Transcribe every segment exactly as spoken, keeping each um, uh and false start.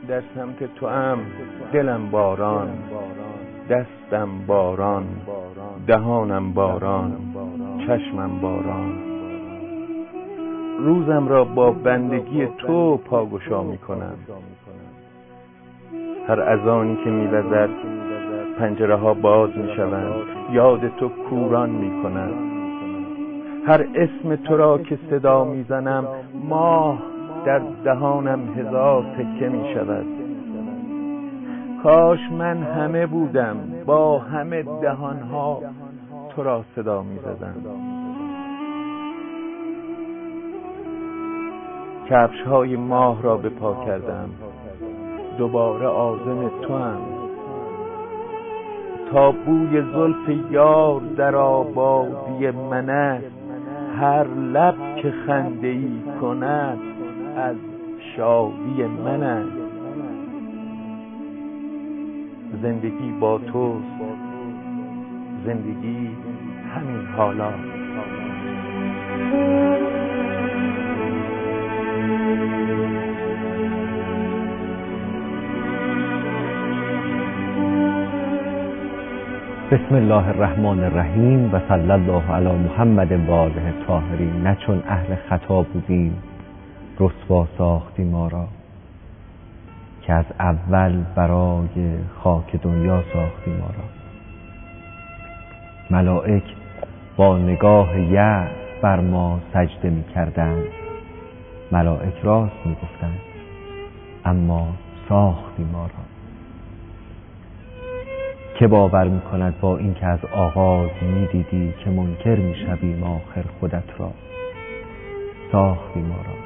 در سمت تو ام، دلم باران، دستم باران، دهانم باران، چشمم باران. روزم را با بندگی تو پاگشا می کنم. هر اذانی که می وزد پنجره ها باز می شوند، یاد تو کوران می کنم. هر اسم تو را که صدا می زنم، ماه در دهانم هزار تکه می شود. کاش من همه بودم، با همه دهانها تو را صدا می زدم. کفش های ماه را به پا کردم، دوباره عازم تو هم. تا بوی زلف یار در آبادی من است، هر لب که خنده ای کند از شادی من است. زندگی با توست، زندگی همین حالا. بسم الله الرحمن الرحیم و صلی الله علی محمد و آله الطاهرین. نه چون اهل خطا بودیم رسوا ساختی ما را، که از اول برای خاک دنیا ساختی ما را. ملائک با نگاه یأس بر ما سجده می کردند، ملائک راست می گفتند، اما ساختی ما را. که باور می کند با این که از آغاز می دیدی که منکر می شویم آخر خودت را. ساختی ما را.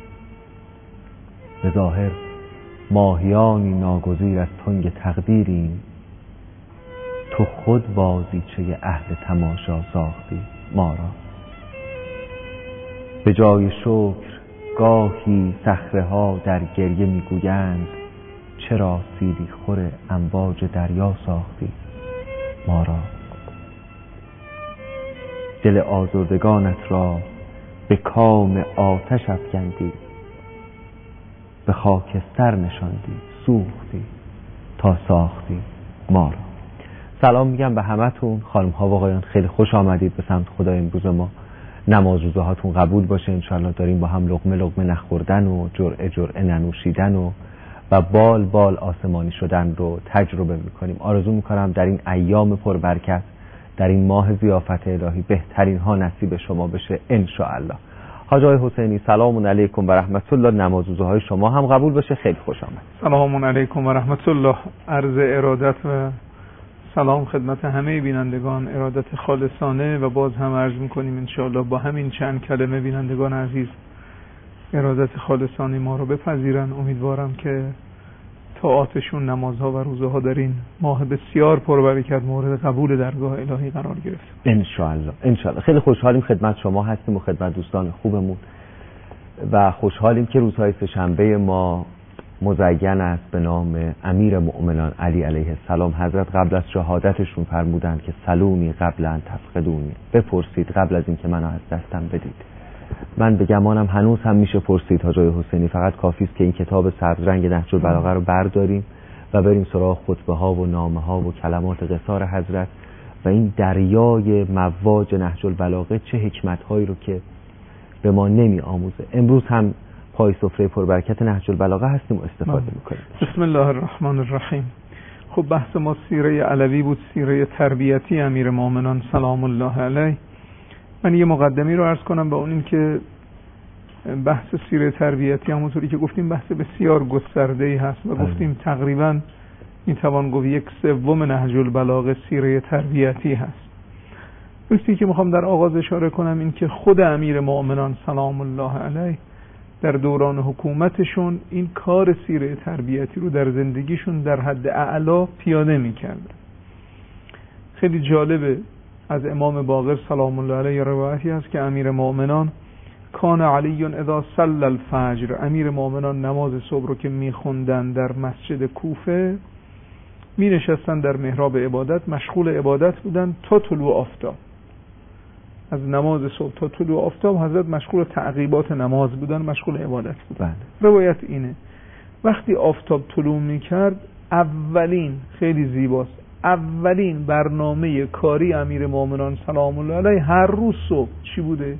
به ظاهر ماهیانی ناگزیر از تنگ تقدیریم، تو خود بازیچه اهل تماشا ساختی ما را. به جای شکر گاهی صخره ها در گریه می گویند، چرا سیلی خور امواج دریا ساختی ما را. دل آزردگانت را به کام آتش افکندی، به خاکستر نشاندی، سوختی تا ساختی ما را. سلام میگم به همتون خانم ها و آقایان، خیلی خوش آمدید به سمت خدای امروز ما. نماز روزه هاتون قبول باشه انشالله. داریم با هم لقمه لقمه نخوردن و جرعه جرعه ننوشیدن و و بال بال آسمانی شدن رو تجربه میکنیم. آرزو میکنم در این ایام پربرکت، در این ماه ضیافت الهی، بهترین ها نصیب شما بشه انشاءالله. حاج آقای حسینی سلام علیکم و رحمت الله. نماز روزه های شما هم قبول بشه. خیلی خوش آمد. سلام علیکم و رحمت الله. عرض ارادت و سلام خدمت همه بینندگان، ارادت خالصانه، و باز هم عرض میکنیم انشاءالله با همین چند کلمه بینندگان عزیز ارادت خالصانه ما رو بپذیرن. امیدوارم که طاعاتشون، نمازها و روزه ها در این ماه بسیار پربرکت مورد قبول درگاه الهی قرار گرفت ان شاء الله. ان شاء الله. خیلی خوشحالیم خدمت شما هستیم و خدمت دوستان خوبمون، و خوشحالیم که روزهای سه‌شنبه ما مزین است به نام امیر مؤمنان علی علیه السلام. حضرت قبل از شهادتشون فرمودند که سلونی قبل ان تفقدونی، بپرسید قبل از اینکه منو از دستم بدید. من به گمانم هنوز هم میشه پرسید حاج آقای حسینی، فقط کافی است که این کتاب سبز رنگ نهج البلاغه رو برداریم و بریم سراغ خطبه ها و نامه ها و کلمات قصار حضرت و این دریای مواج نهج البلاغه چه حکمت هایی رو که به ما نمی آموزه. امروز هم پای سفره پربرکت نهج البلاغه هستیم و استفاده میکنیم. بسم الله الرحمن الرحیم. خب بحث ما سیره علوی بود، سیره تربیتی امیر مومنان سلام الله علیه. من یه مقدمی رو عرض کنم با اون این که بحث سیره تربیتی همونطوری که گفتیم بحث بسیار گسترده‌ای هست و گفتیم تقریباً میتوان گفت یک سوم نهج البلاغه سیره تربیتی هست. نکته‌ای که میخوام در آغاز اشاره کنم این که خود امیر مومنان سلام الله علیه در دوران حکومتشون این کار سیره تربیتی رو در زندگیشون در حد اعلا پیاده میکردن. خیلی جالبه، از امام باقر سلام الله علیه روایتی هست که امیر مومنان کان علی اذا صلی الفجر، امیر مومنان نماز صبح رو که میخوندن در مسجد کوفه می نشستن در محراب عبادت، مشغول عبادت بودن تا طلوع آفتاب. از نماز صبح تا طلوع آفتاب حضرت مشغول تعقیبات نماز بودن، مشغول عبادت بودن. روایت اینه. وقتی آفتاب طلوع میکرد اولین، خیلی زیباست، اولین برنامه کاری امیر مومنان سلام الله علیه هر روز صبح چی بوده؟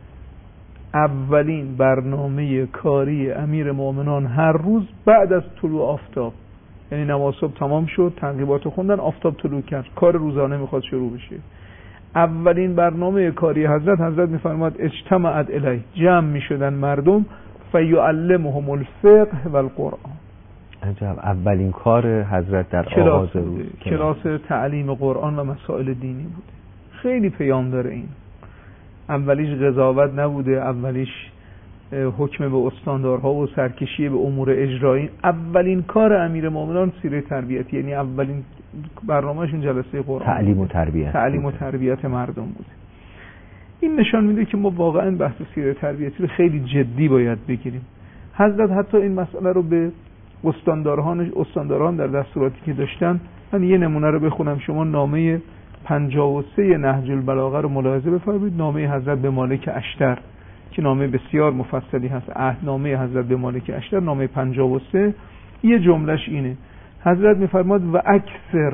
اولین برنامه کاری امیر مومنان هر روز بعد از طلوع آفتاب، یعنی نماز صبح تمام شد، تنقیبات خوندن، آفتاب طلوع کرد، کار روزانه میخواد شروع بشه. اولین برنامه کاری حضرت حضرت میفرماد اجتمعت الیه، جمع میشدن مردم، فیعلمهم الفقه و القرآن. عجب، اولین کار حضرت در آغاز روز کلاس تعلیم قرآن و مسائل دینی بوده. خیلی پیام داره این. اولیش قضاوت نبوده، اولیش حکم به استاندارها و سرکشی به امور اجرایی. اولین کار امیر مومنان سیره تربیتی، یعنی اولین برنامه‌شون جلسه قرآن، تعلیم و تربیت تعلیم و تربیت مردم بوده. این نشان میده که ما واقعا بحث سیره تربیتی رو خیلی جدی باید بگیریم. حضرت حتی این مسئله رو به استاندارهان استانداران در دستوراتی که داشتن، من یه نمونه رو بخونم، شما نامه پنجاه و سه نهج البلاغه رو ملاحظه بفرمایید. نامه حضرت به مالک اشتر که نامه بسیار مفصلی هست، عهدنامه حضرت به مالک اشتر، نامه پنجاه و سه، یه جملهش اینه، حضرت میفرماد و اکثر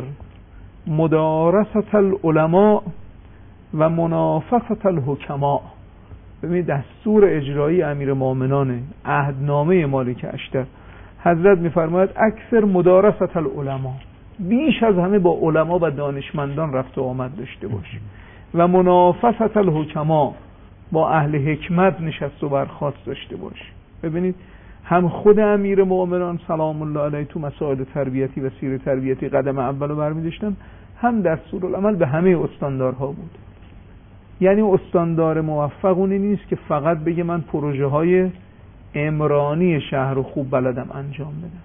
مدارست العلماء و منافست الحکماء. ببینید دستور اجرایی امیر مومنان، عهدنامه مالک اشتر، حضرت میفرماید اکثر مدارست العلماء، بیش از همه با علما و دانشمندان رفت و آمد داشته باشی، و منافست الحکماء، با اهل حکمت نشست و برخاست داشته باشی. ببینید هم خود امیر مومنان سلام الله علیه تو مسائل تربیتی و سیر تربیتی قدم اولو برمی‌داشتن، هم دستورالعمل به همه استاندارها بود. یعنی استاندار موفق اونی نیست که فقط بگه من پروژه های عمرانی شهر رو خوب بلدم انجام بدم.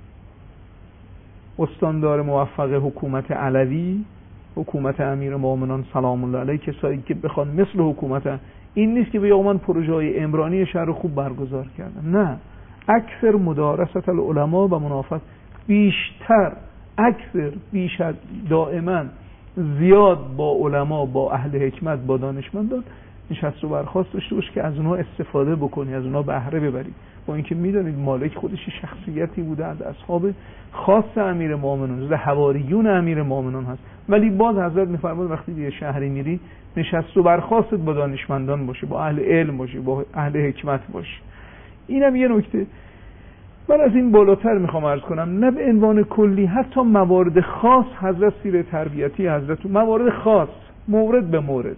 استاندار موفق حکومت علوی، حکومت امیر مومنان سلام الله علیه، کسایی که بخوان مثل حکومت این نیست که بگه من پروژه های عمرانی شهر رو خوب برگزار کردم، نه، اکثر مدارست العلماء و منافست، بیشتر، اکثر، بیشتر، دائما زیاد با علما، با اهل حکمت، با دانشمندان نشست و برخاست داشته باش که از اونها استفاده بکنی، از اونها بهره ببری. با اینکه میدونید مالک خودش شخصیتی بوده از اصحاب خاص امیر مومنان، از حواریون امیر مومنان هست، ولی باز حضرت میفرماد وقتی یه شهری میری نشست و برخاست با دانشمندان باشه، با اهل علم باشه، با اهل حکمت باشه. اینم یه نکته. من از این بالاتر میخوام عرض کنم، نه به عنوان کلی، حتی موارد خاص حضرت سیره تربیتی حضرت، موارد خاص، مورد به مورد.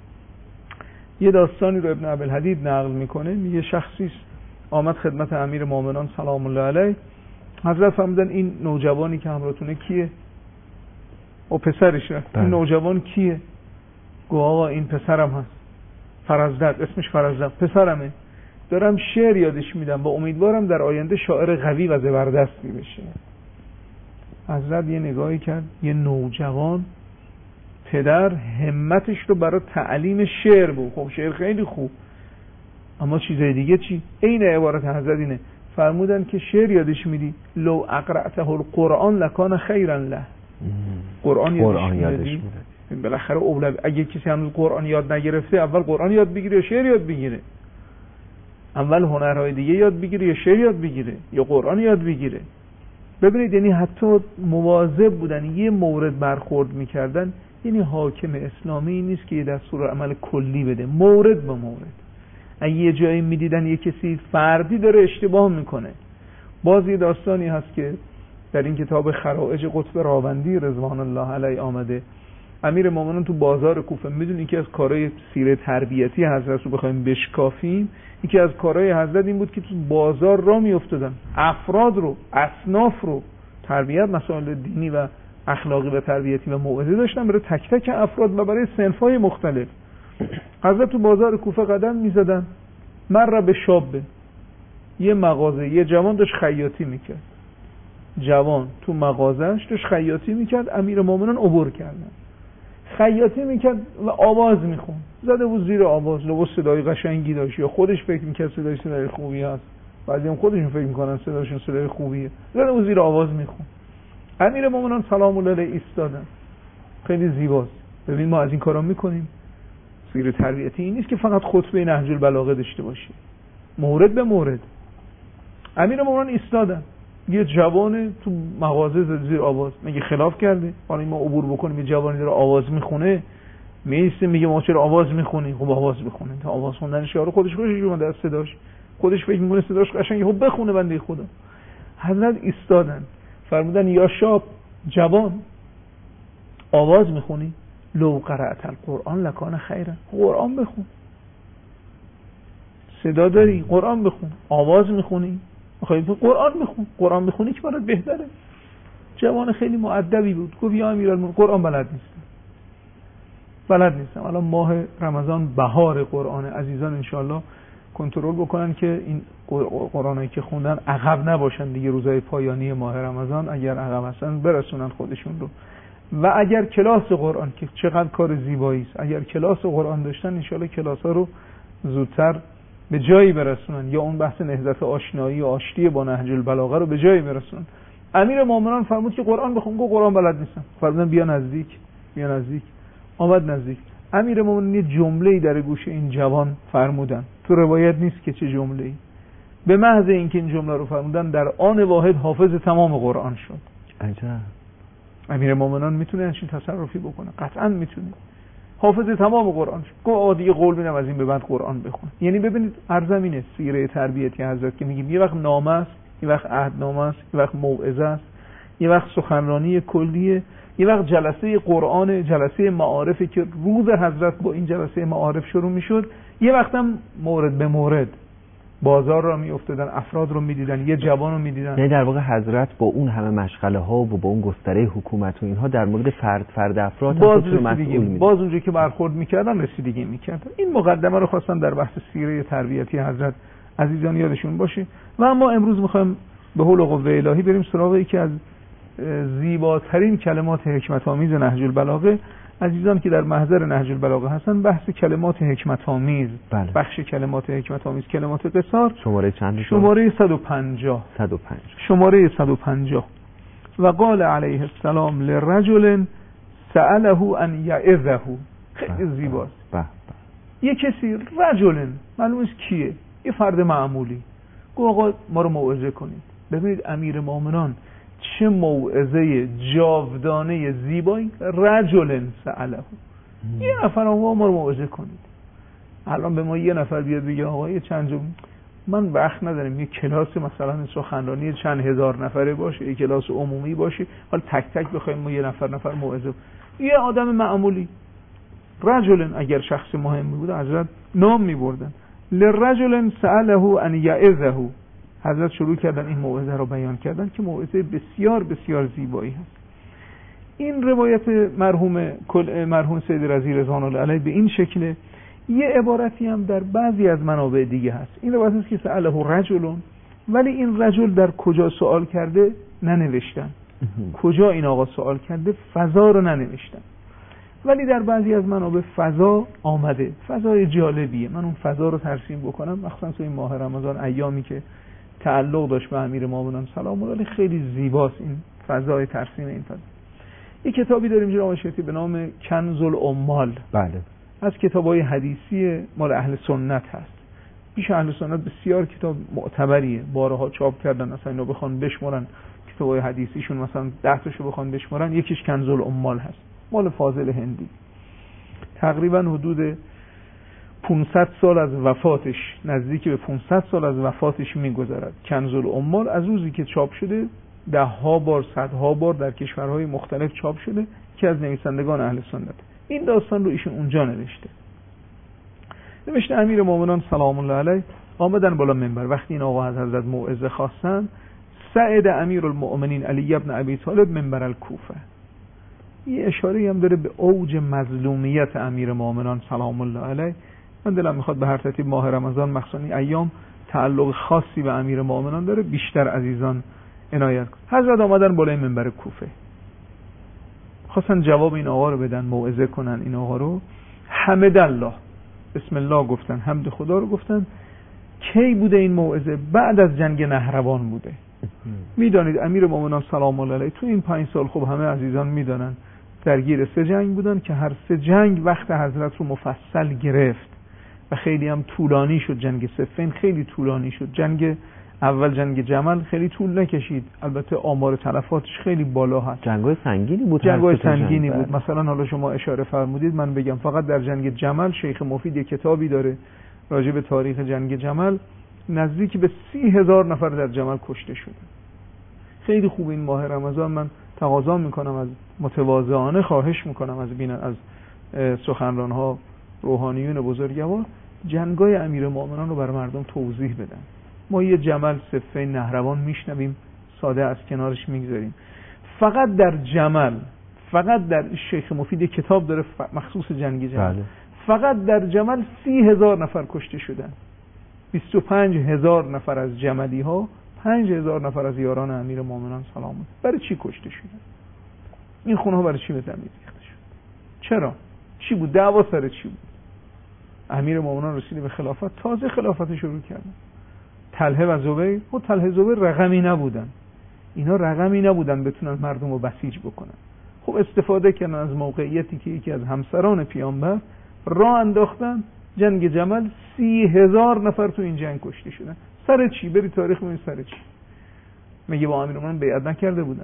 یه داستانی رو ابن ابوالحدید نقل میکنه، میگه شخصی آمد خدمت امیر مومنان سلام الله علیه، حضرت فرمودن این نوجوانی که همراهتونه کیه؟ او پسرش رفت، این نوجوان کیه؟ گو آقا این پسرم هست، فرزدت، اسمش فرزدت، پسرمه، دارم شعر یادش میدم و امیدوارم در آینده شاعر قوی و زبردستی بشه. حضرت یه نگاهی کرد، یه نوجوان، پدر همتش رو برای تعلیم شعر بود، خب شعر خیلی خوب، اما چیزای دیگه چی؟ این عبارت حضرت اینه، فرمودن که شعر یادش میدی، لو اقرأته القرآن لکان خیرا له، قرآن یادش میدی، بالاخره اولوی، اگه کسی هنوز قرآن یاد نگرفته اول قرآن یاد بگیره یا شعر یاد بگیره؟ اول هنرهای دیگه یاد بگیره یا شعر یاد بگیره یا قرآن یاد بگیره؟ ببینید یعنی حتی مواظب بودن، یه مورد برخورد میکردن. یعنی حاکم اسلامی نیست که یه دستور عمل کلی بده، مورد به مورد. اگه یه جایی میدیدن یه کسی فردی داره اشتباه میکنه. باز یه داستانی هست که در این کتاب خرائج قطب راوندی رضوان الله علیه آمده، امیر مومنان تو بازار کوفه، میدونی که از کارهای سیره تربیتی حضرت رو بخوایم بشکافیم، یکی از کارهای حضرت این بود که تو بازار را میافتادن، افراد رو، اصناف رو تربیت، مسائل دینی و اخلاقی و تربیتی و موعظه داشتن برای تک تک افراد و برای صنف‌های مختلف. حضرت تو بازار کوفه قدم میزدن، مر به شابه، یه مغازه، یه جوان داشت خیاطی میکرد، جوان تو مغازهش داشت خیاطی میکرد، امیر مومنان عبور کردن، خیاطی میکرد و آواز میخوند، زده بود زیر آواز، لباس صدای قشنگی داشت، یا خودش فکر میکرد صدای صدای خوبی هست، بعضی هم خودشون فکر میکنن صداشون صدای خوبیه، زده بود زیر آواز میخوند. امیر مومنان سلام الله علیه ایستادن، خیلی زیباست. ببین ما از این کارا میکنیم. سیر تربیتی این نیست که فقط خطبه نهج البلاغه داشته باشی، مورد به مورد. امیر مومنان ایستادن، یه جوان تو مغازه زد زیر آواز، مگه خلاف کرده؟ حالا ما عبور بکنیم یه جوانی داره آواز میخونه، میسته میگه ما چرا آواز میخونی؟ خب آواز بخونه، تا آواز خوندنش یارو خودش خوشش اومده از صداش، خودش فکر میکنه صداش قشنگه، خب بخونه بنده خدا. حضرت ایستادن فرمودن یا شاب، جوان آواز میخونی؟ لو قرأت القرآن لکان خیرا، قرآن بخون، صدا داری قرآن بخون. آواز میخونی؟ میخوای قرآن بخون، قرآن بخونی که برات بهتره. جوان خیلی مؤدبی بود، گفت یا امیرالمومنین قرآن بلد نیستم بلد نیستم الان ماه رمضان بهار قرآن، عزیزان انشالله کنترل بکنن که این قرآنایی که خوندن عقب نباشن دیگه، روزهای پایانی ماه رمضان اگر عقب هستن برسونن خودشون رو. و اگر کلاس قرآن که چقدر کار زیبایی است، اگر کلاس قرآن داشتن انشالله کلاس‌ها رو زودتر به جایی برسونن، یا اون بحث نهضت آشنایی و آشتی با نهج البلاغه رو به جایی برسونن. امیر مومنان فرمود که قرآن بخون، گفت قرآن بلد نیستم. فرمودن بیا نزدیک، بیا نزدیک. آمد نزدیک. امیر مومنان یه جمله‌ای در گوش این جوان فرمودن، تو روایت نیست که چه جمله‌ای، به محض اینکه این جمله رو فرمودن در آن واحد حافظ تمام قرآن شد. عجب. امیر مومنان میتونه همچین تصرفی بکنه؟ قطعا میتونه. حافظ تمام قرآن شد. گفت آقا دیگه قول میدم از این به بعد قرآن بخون. یعنی ببینید ارزمینه سیره تربیتی حضرت که میگیم یه وقت نامه است، یه وقت عهدنامه است، یه وقت موعظه است، یه وقت سخنرانی کلیه، یه وقت جلسه قرآن، جلسه معارفی که روز حضرت با این جلسه معارف شروع میشد، یه وقت هم مورد به مورد بازار را میافتادن، افراد رو میدیدن، یه جوان رو میدیدن. یعنی در واقع حضرت با اون همه مشغله ها و با اون گستره حکومت و اینها در مورد فرد فرد افراد باز رسیدگی باز اونجایی که برخورد میکردن رسیدگی میکردن. این مقدمه رو خواستم در بحث سیره تربیتی حضرت عزیزان یادشون باشه. و اما امروز میخوایم به حول و قوه الهی بریم سراغ یکی از زیباترین کلمات حکمت آمیز نهج البلاغه. عزیزان که در محضر نهج البلاغه هستن، بحث کلمات حکمت آمیز، بله. بخش کلمات حکمت آمیز، کلمات قصار، شماره چند؟ شماره صد و پنجاه. صد و پنجاه. شماره صد و پنجاه. و قال علیه السلام لرجل سأله ان یعظه. خیلی زیباست. بله. یه کسی رجل معلوم است کیه، یه فرد معمولی، گفت آقا ما رو موعظه کنید. ببینید امیر مومنان چه موعظه جاودانه زیبایی. رجل سأله، یه نفر آقا ما رو موعظه کنید. الان به ما یه نفر بیاد بگه آقا یه چند جمله، من وقت ندارم، یه کلاس مثلا سخنرانی چند هزار نفره باشه، یه کلاس عمومی باشه، حالا تک تک بخوایم ما یه نفر نفر موعظه. یه آدم معمولی، رجل اگر شخص مهمی بود حضرت نام می‌بردن. لرجل سأله ان یعظه. حضرت شروع کردن این موعظه رو بیان کردن که موعظه بسیار بسیار زیبایی هست. این روایت مرحوم کل مرحوم سید رضی رضوان الله علیه به این شکل. یه عبارتی هم در بعضی از منابع دیگه هست. این روایت است که سأله رجل، ولی این رجل در کجا سوال کرده ننوشتن. کجا این آقا سوال کرده فضا رو ننوشتن. ولی در بعضی از منابع فضا آمده. فضای جالبیه. من اون فضا رو ترسیم بکنم، مخصوصا تو این ماه رمضان، ایامی که تعلق داشت به امیر مومنان سلام الله علیه، خیلی زیباست این فضای ترسیم این فضا. یک کتابی داریم جناب شیخی به نام کنز العمال. بله. از کتابای حدیثی مال اهل سنت هست. پیش اهل سنت بسیار کتاب معتبریه، بارها چاپ کردن. مثلا اینو بخوان بشمرن کتابای حدیثیشون، مثلا ده تاشو بخوان بشمرن، یکیش کنز العمال هست، مال فاضل هندی. تقریبا حدود پانصد سال از وفاتش، نزدیک به پانصد سال از وفاتش میگذرد. کنز العمال از روزی که چاپ شده ده ها بار، صدها بار در کشورهای مختلف چاپ شده، که از نویسندگان اهل سنت. این داستان رو ایشون اونجا نوشته. نوشته امیر مومنان سلام الله علیه آمدن بالا منبر. وقتی این آقا از حضرت موعظه خواستن، سعد امیر المؤمنین علی ابن ابی طالب منبر الکوفه. یه اشاره هم داره به اوج مظلومیت امیر مومنان سلام الله علیه. من دلم میخواد به هر ترتیب ماه رمضان مخصوصا ایام تعلق خاصی به امیر مومنان داره، بیشتر عزیزان عنایت کن. حضرت آمدن بالای منبر کوفه، خواستن جواب این آقا رو بدن، موعظه کنن این آقا رو. حمد الله، بسم الله گفتن، حمد خدا رو گفتن. کی بوده این موعظه؟ بعد از جنگ نهروان بوده. میدانید امیر مومنان سلام الله علیه تو این پنج سال، خب همه عزیزان میدانن، درگیر سه جنگ بودن که هر سه جنگ وقت حضرت رو مفصل گرفت و خیلی هم طولانی شد. جنگ صفین خیلی طولانی شد. جنگ اول جنگ جمل خیلی طول نکشید، البته آمار تلفاتش خیلی بالا هست. جنگ‌های سنگینی بود. جنگ‌های سنگینی بود. مثلا حالا شما اشاره فرمودید، من بگم فقط در جنگ جمل شیخ مفید یک کتابی داره راجع به تاریخ جنگ جمل، نزدیک به سی هزار نفر در جمل کشته شده. خیلی خوب این ماه رمضان من تقاضا میکنم از متواضعانه خواهش میکنم از بین از سخنران‌ها روحانیون بزرگوار جنگای امیرالمومنین رو برای مردم توضیح بدن. ما یه جمل صفین نهروان میشنویم ساده از کنارش میگذاریم. فقط در جمل، فقط در شیخ مفید کتاب داره مخصوص جنگ جمل، بله. فقط در جمل سی هزار نفر کشته شدن. بیست و پنج هزار نفر از جملی ها، پنج هزار نفر از یاران امیرالمومنین سلام الله برای چی کشته شدن؟ این خونه ها برای چی به زمین ریخته شد؟ چرا؟ چی بود؟ دعوا سر چی بود؟ امیرالمومنین رسید به خلافت، تازه خلافت شروع کردن. طلحه و زبیر، خب طلحه زبیر رقمی نبودن، اینا رقمی نبودن بتونن مردم رو بسیج بکنن. خب استفاده کردن از موقعیتی که یکی از همسران پیامبر راه انداختن، جنگ جمل سی هزار نفر تو این جنگ کشته شدن. سر چی؟ بری تاریخ ببین سر چی. میگه با امیرالمومنین بیعت نکرده بودن.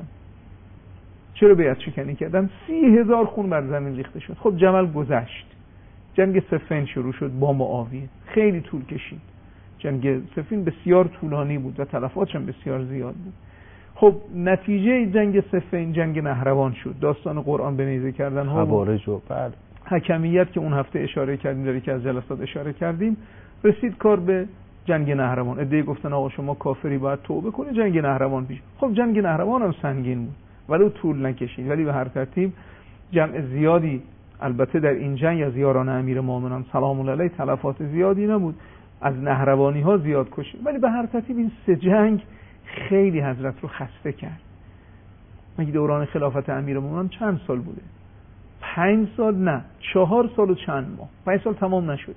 چرا بیعت شکنی کردن؟ سی هزار خون بر زمین ریخته شد. خب جمل گذشت، جنگ صفین شروع شد با معاویه، خیلی طول کشید. جنگ صفین بسیار طولانی بود و تلفاتش هم بسیار زیاد بود. خب نتیجه جنگ صفین جنگ نهروان شد. داستان قرآن به نیزه کردن ها، خوارج و بعد حکمیت که اون هفته اشاره کردیم، داره که از جلسات اشاره کردیم، رسید کار به جنگ نهروان. عده‌ای گفتن آقا شما کافری باید توبه کنی، جنگ نهروان پیش. خب جنگ نهروان هم سنگین بود ولی طول نکشید، ولی به هر ترتیب جمع زیادی البته در این جنگ از یاران امیرالمومنین سلام الله علیه تلفات زیادی نبود، از نهروانی ها زیاد کشید، ولی به هر ترتیب این سه جنگ خیلی حضرت رو خسته کرد. مگه دوران خلافت امیرالمومنین چند سال بوده؟ پنج سال نه، چهار سال و چند ماه. پنج سال تمام نشده،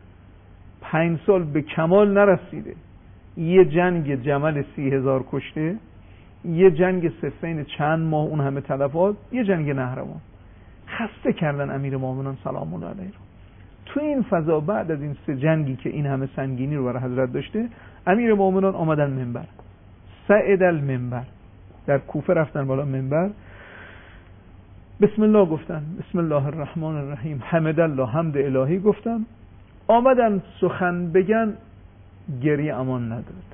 پنج سال به کمال نرسیده. یه جنگ جمل سی هزار کشته، یه جنگ صفین چند ماه اون همه تلفات، یه جنگ نهروان. خسته کردن امیرالمومنین سلام الله علیه رو. تو این فضا بعد از این سه جنگی که این همه سنگینی رو برای حضرت داشته، امیرالمومنین آمدن منبر، صعد المنبر، در کوفه رفتن بالا منبر، بسم الله گفتن، بسم الله الرحمن الرحیم، حمد الله، حمد الهی گفتن، آمدن سخن بگن، گریه امان نداد.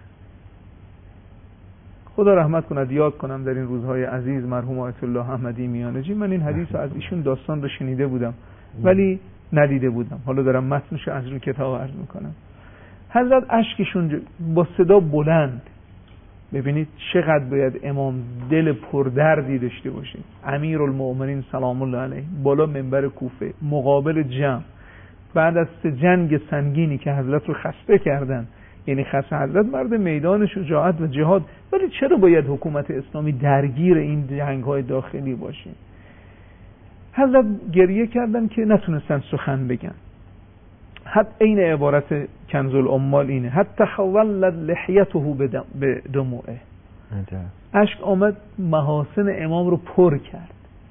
خدا رحمت کند، یاد کنم در این روزهای عزیز مرحوم آیت الله احمدی میانجی، من این حدیث از ایشون داستان رو شنیده بودم ولی ندیده بودم، حالا دارم متنش از روی کتاب عرض میکنم. حضرت اشکشون با صدا بلند، ببینید چقدر باید امام دل پردردی داشته باشه. امیرالمومنین سلام الله علیه بالا منبر کوفه مقابل جمع، بعد از سه جنگ سنگینی که حضرت رو خسته کردن، یعنی خسته حضرت مرد میدان شجاعت و جهاد، ولی چرا باید حکومت اسلامی درگیر این جنگ‌های داخلی باشه؟ حضرت گریه کردن که نتونستن سخن بگن. حتی این عبارت کنز العمال اینه، حتی حولت لحیته به دموعه، اشک آمد محاسن امام رو پر کرد.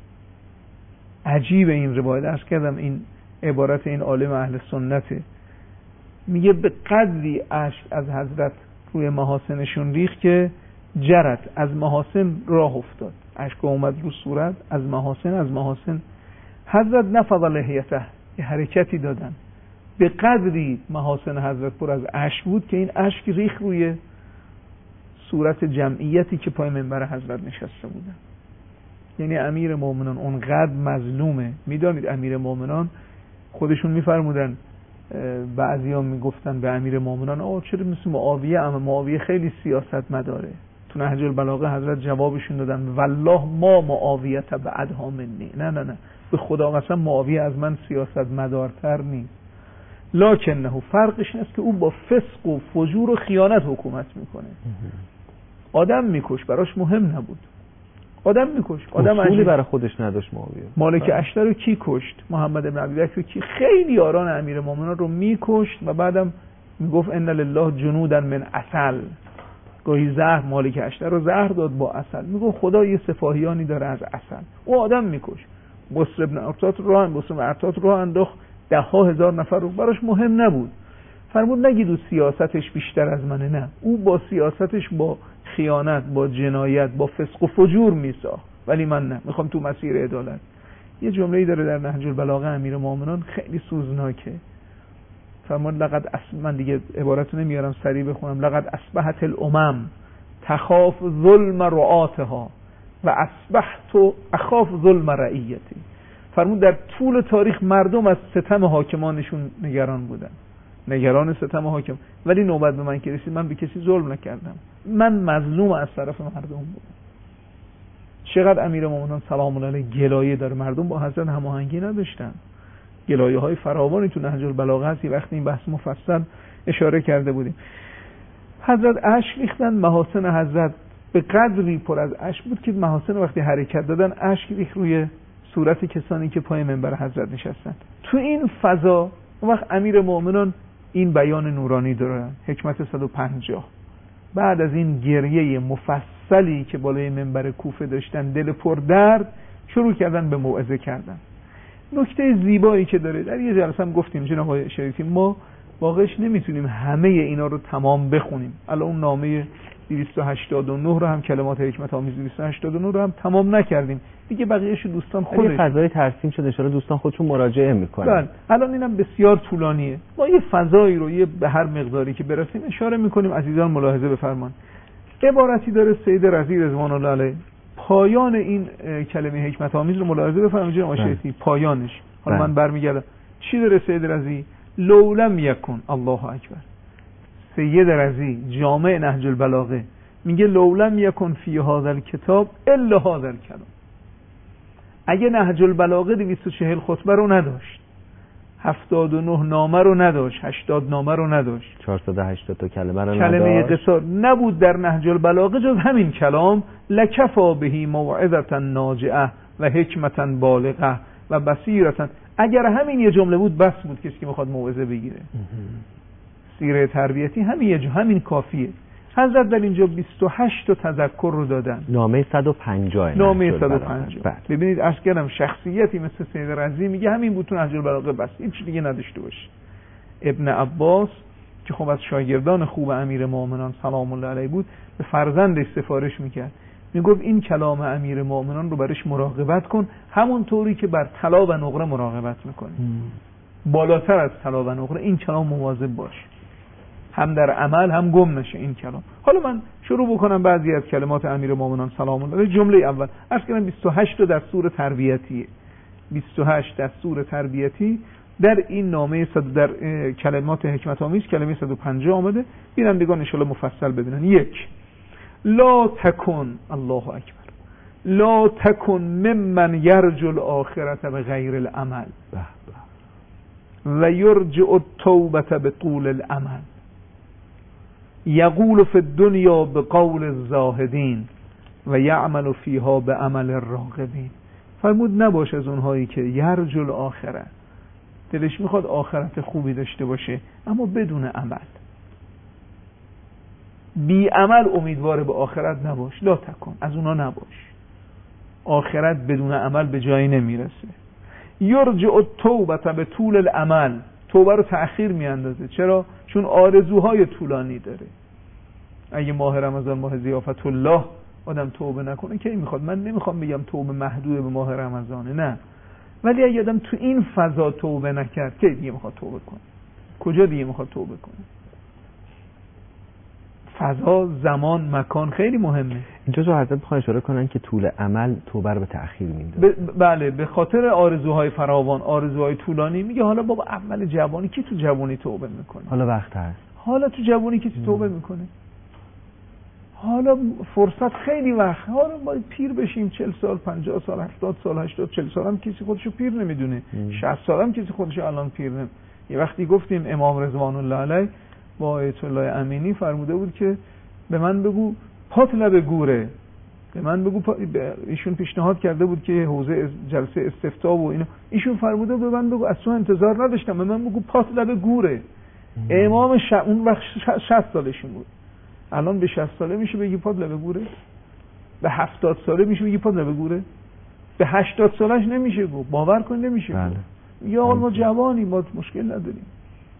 عجیب این روایت، عرض کردم این عبارت این عالم اهل سنته، میگه به قدری اشک از حضرت روی محاسنشون ریخت که جرت، از محاسن راه افتاد، اشک اومد رو صورت، از محاسن از محاسن حضرت نفض لحیته، یه حرکتی دادن، به قدری محاسن حضرت پر از اشک بود که این اشک ریخت روی صورت جمعیتی که پای منبر حضرت نشسته بودن. یعنی امیر مومنان اونقدر مظلومه. میدانید امیر مومنان خودشون میفرمودن، بعضیا میگفتن به امیر مومنان آه چرا مثل معاویه، اما معاویه خیلی سیاست مداره. تو نهج البلاغه حضرت جوابشون دادن والله ما معاویه بعدها منی، نه نه نه به خدا قسم معاویه از من سیاست مدارتر نیست، لکنه فرقش این است که او با فسق و فجور و خیانت حکومت میکنه. آدم میکش براش مهم نبود، آدم میکش، آدم اصولی برای خودش نداشت. معاویه مالک اشتر رو کی کشت؟ محمد بن ابی بکر کی؟ خیلی یاران امیرالمومنین رو میکشت و بعدم میگفت ان لله جنودا من عسل. گاهی زهر، مالک اشتر رو زهر داد با عسل، میگفت خدا یه سپاهیانی داره از عسل. او آدم میکش. بصر ابن عطات راه بصر ابن عطات راه انداخت، ده ها هزار نفر رو، براش مهم نبود. فرمود نگید او سیاستش بیشتر از منه، نه، او با سیاستش با خیانت، با جنایت، با فسق و فجور میساخت، ولی من نه، میخوام تو مسیر عدالت. یه جمله‌ای داره در نهج البلاغه امیرالمومنین خیلی سوزناکه. فرمود لقد اص... من دیگه عبارتو نمیارم سریع بخونم. لقد اصبحت الامم تخاف ظلم رعاتها و اصبحت اخاف ظلم رعیتی. فرمود در طول تاریخ مردم از ستم حاکمانشون نگران بودن، نگران ستم حاکم، ولی نوبت به من که رسید من به کسی ظلم نکردم، من مظلوم از طرف مردم بودم. چقدر امیرالمومنین سلام الله علیه گلایه داره، مردم با حضرت هماهنگی نداشتن، گلایه های فراوانی تو نهج البلاغه هست، وقتی این بحث مفصل اشاره کرده بودیم. حضرت اشک ریختن، محاسن حضرت به قدری پر از اشک بود که محاسن وقتی حرکت دادن اشک ریخت روی صورت کسانی که پای منبر حضرت نشستن. تو این فضا وقت امیرالمومنین این بیان نورانی دارن، حکمت صد و پنجاه، بعد از این گریه مفصلی که بالای منبر کوفه داشتن، دل پر درد، شروع کردن به موعظه کردن. نکته زیبایی که داره، در یه جلسه هم گفتیم جناب آقای شریفی، ما واقعش نمیتونیم همه اینا رو تمام بخونیم. الان اون نامه دویست و هشتاد و نه رو هم، کلمات حکمت آمیز دویست و هشتاد و نه رو هم تمام نکردیم دیگه، بقیه‌اش دوستان خودش یه فضای ترسیم شده، ان شاءالله دوستان خودشون مراجعه میکنن. بله الان اینم بسیار طولانیه، ما یه فضایی رو یه به هر مقداری که برسیم اشاره میکنیم، عزیزان ملاحظه بفرمان. عبارتی داره سید رضی رضوان الله علیه، پایان این کلمه حکمت آمیز رو ملاحظه بفرمایید جناب آقای پایانش. حالا من برمیگردم چی داره سید رضی؟ لولم یکن، الله اکبر. سید رضی جامع نهج البلاغه میگه لولم یکن فی هذا الکتاب الا هذا الکلام. اگه نهج البلاغه دویست و چهل خطبه رو نداشت، هفتاد و نه نامه رو نداشت، هشتاد نامه رو نداشت، چهارصد و هشتاد تا کلمه رو کلمه نداشت، قصار نبود در نهج البلاغه جز همین کلام، لکفا بهی موعظه ناجعه و حکمتا بالغه و بصیرتا. اگر همین یه جمله بود بس بود کسی که میخواد موعظه بگیره. سیره تربیتی همین یه جمله، همین کافیه. حضرت در اینجا بیست و هشت تا تذکر رو دادن، نامه صد و پنجاه، نامه صد و پنجاه. ببینید عرض کردم شخصیتی مثل سید رضی میگه همین بود تو نهج البلاغه بس، هیچ دیگه نداشته باشه. ابن عباس که خب از شاگردان خوب امیرالمومنین سلام الله علیه بود، به فرزندش سفارش میکرد، میگفت این کلام امیرالمومنین رو برش مراقبت کن، همون طوری که بر طلا و نقره مراقبت میکنی، بالاتر از طلا و نقره این کلام مواظب باش، هم در عمل هم گم نشه این کلام. حالا من شروع بکنم بعضی از کلمات امیرالمومنین سلام الله علیه. جمله اول عرض کردم بیست و هشت تا دستور تربیتیه، بیست و هشت دستور تربیتی در این نامه صد در کلمات حکمت آمیز کلمه صد و پنجاه آمده. بینندگان ان شاءالله مفصل ببینن. یک، لا تکن، الله اکبر، لا تکن ممن یرجو الاخرة بغیر العمل و یرجع التوبة بطول العمل، یقول فی الدنیا بقول الزاهدین و یعمل فیها بعمل الراغبین. فرمود نباش از اونهایی که یرجو الاخرة، دلش میخواد آخرت خوبی داشته باشه اما بدون عمل، بی عمل امیدوار به آخرت نباش. لا تکن، از اونا نباش، آخرت بدون عمل به جایی نمیرسه. یرجع التوبة به طول العمل، توبه رو تأخیر میاندازه. چرا؟ چون آرزوهای طولانی داره. اگه ماه رمضان ماه ضیافت الله آدم توبه نکنه کی میخواد؟ من نمیخوام بگم توبه محدود به ماه رمضانه، نه، ولی اگه آدم تو این فضا توبه نکرد کی دیگه میخواد توبه کنه؟ کجا دیگه میخواد توبه کنه؟ فضا، زمان، مکان خیلی مهمه. اینجا تو حضرت میخوان اشاره کنن که طول عمل توبه رو به تأخیر میندازه. ب... بله، به خاطر آرزوهای فراوان، آرزوهای طولانی. میگه حالا بابا اول جوانی کی تو جوانی توبه میکنه؟ حالا وقت هست. حالا تو جوانی کی تو توبه میکنه؟ حالا فرصت خیلی وقت. حالا باید پیر بشیم، چهل سال، پنجاه سال، هفتاد سال، هشتاد، چهل سال هم کسی خودشو پیر نمیدونه. شصت سال هم کسی خودشو الان پیر نمیدونه. یه وقتی گفتیم امام رضوان الله علیه با آیت الله امینی فرموده بود که به من بگو پات لب گوره، به من بگو پا... ایشون پیشنهاد کرده بود که حوزه جلسه استفتاء و اینا، ایشون فرموده به من بگو از تو انتظار نداشتم، به من بگو پات لب گوره. امام ش... اون وقت شصت سالشون بود، الان به شصت ساله میشه بگی پات لب گوره؟ به هفتاد ساله میشه بگی پات لب گوره؟ به هشتاد سالش نمیشه گفت، باور کن نمیشه. بله. یا ما جوانی، ما مشکل نداریم.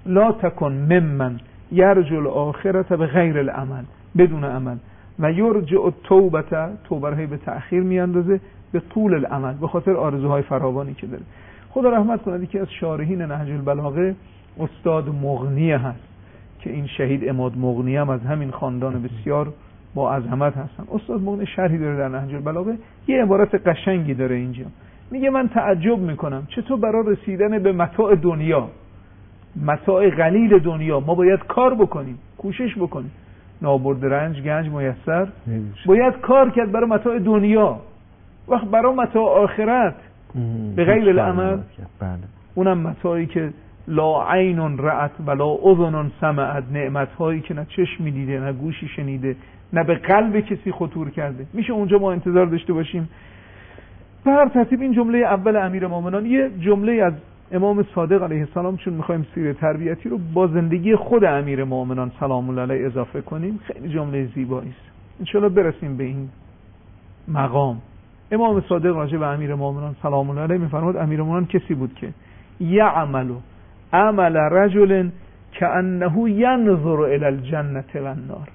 لا تکن ممن یرجو الاخرة به غیر العمل، بدون عمل، و یرجع التوبه، توبه رو به تأخیر میاندازه به طول العمل، به خاطر آرزوهای فراوانی که داره. خدا رحمت کنه یکی از شارحین نهج البلاغه استاد مغنی هست که این شهید عماد مغنی هم از همین خاندان بسیار با عظمت هستن. استاد مغنی شرحی داره در نهج البلاغه، یه عبارت قشنگی داره اینجا، میگه من تعجب میکنم چطور برای رسیدن به متاع دنیا، متاع قلیل دنیا، ما باید کار بکنیم، کوشش بکنیم، نابرد رنج گنج میسر، باید کار کرد برای متاع دنیا، وقت برای متاع آخرت به غیر العمل، اونم متاعی که لا عین رأت ولا اذن سمعت، نعمت هایی که نه چشمی دیده نه گوشی شنیده نه به قلب کسی خطور کرده. میشه اونجا ما انتظار داشته باشیم؟ به هر ترتیب این جمله اول امیرالمومنین یه جمله از امام صادق علیه السلام، چون میخوایم سیره تربیتی رو با زندگی خود امیرالمومنین سلام الله علیه اضافه کنیم، خیلی جمله زیبایی است. ان شاء الله برسیم به این مقام. امام صادق راجع به امیرالمومنین سلام الله علیه میفرماد امیرالمومنین کسی بود که یعمل عمل رجل کأنه ینظر الی الجنة و النار.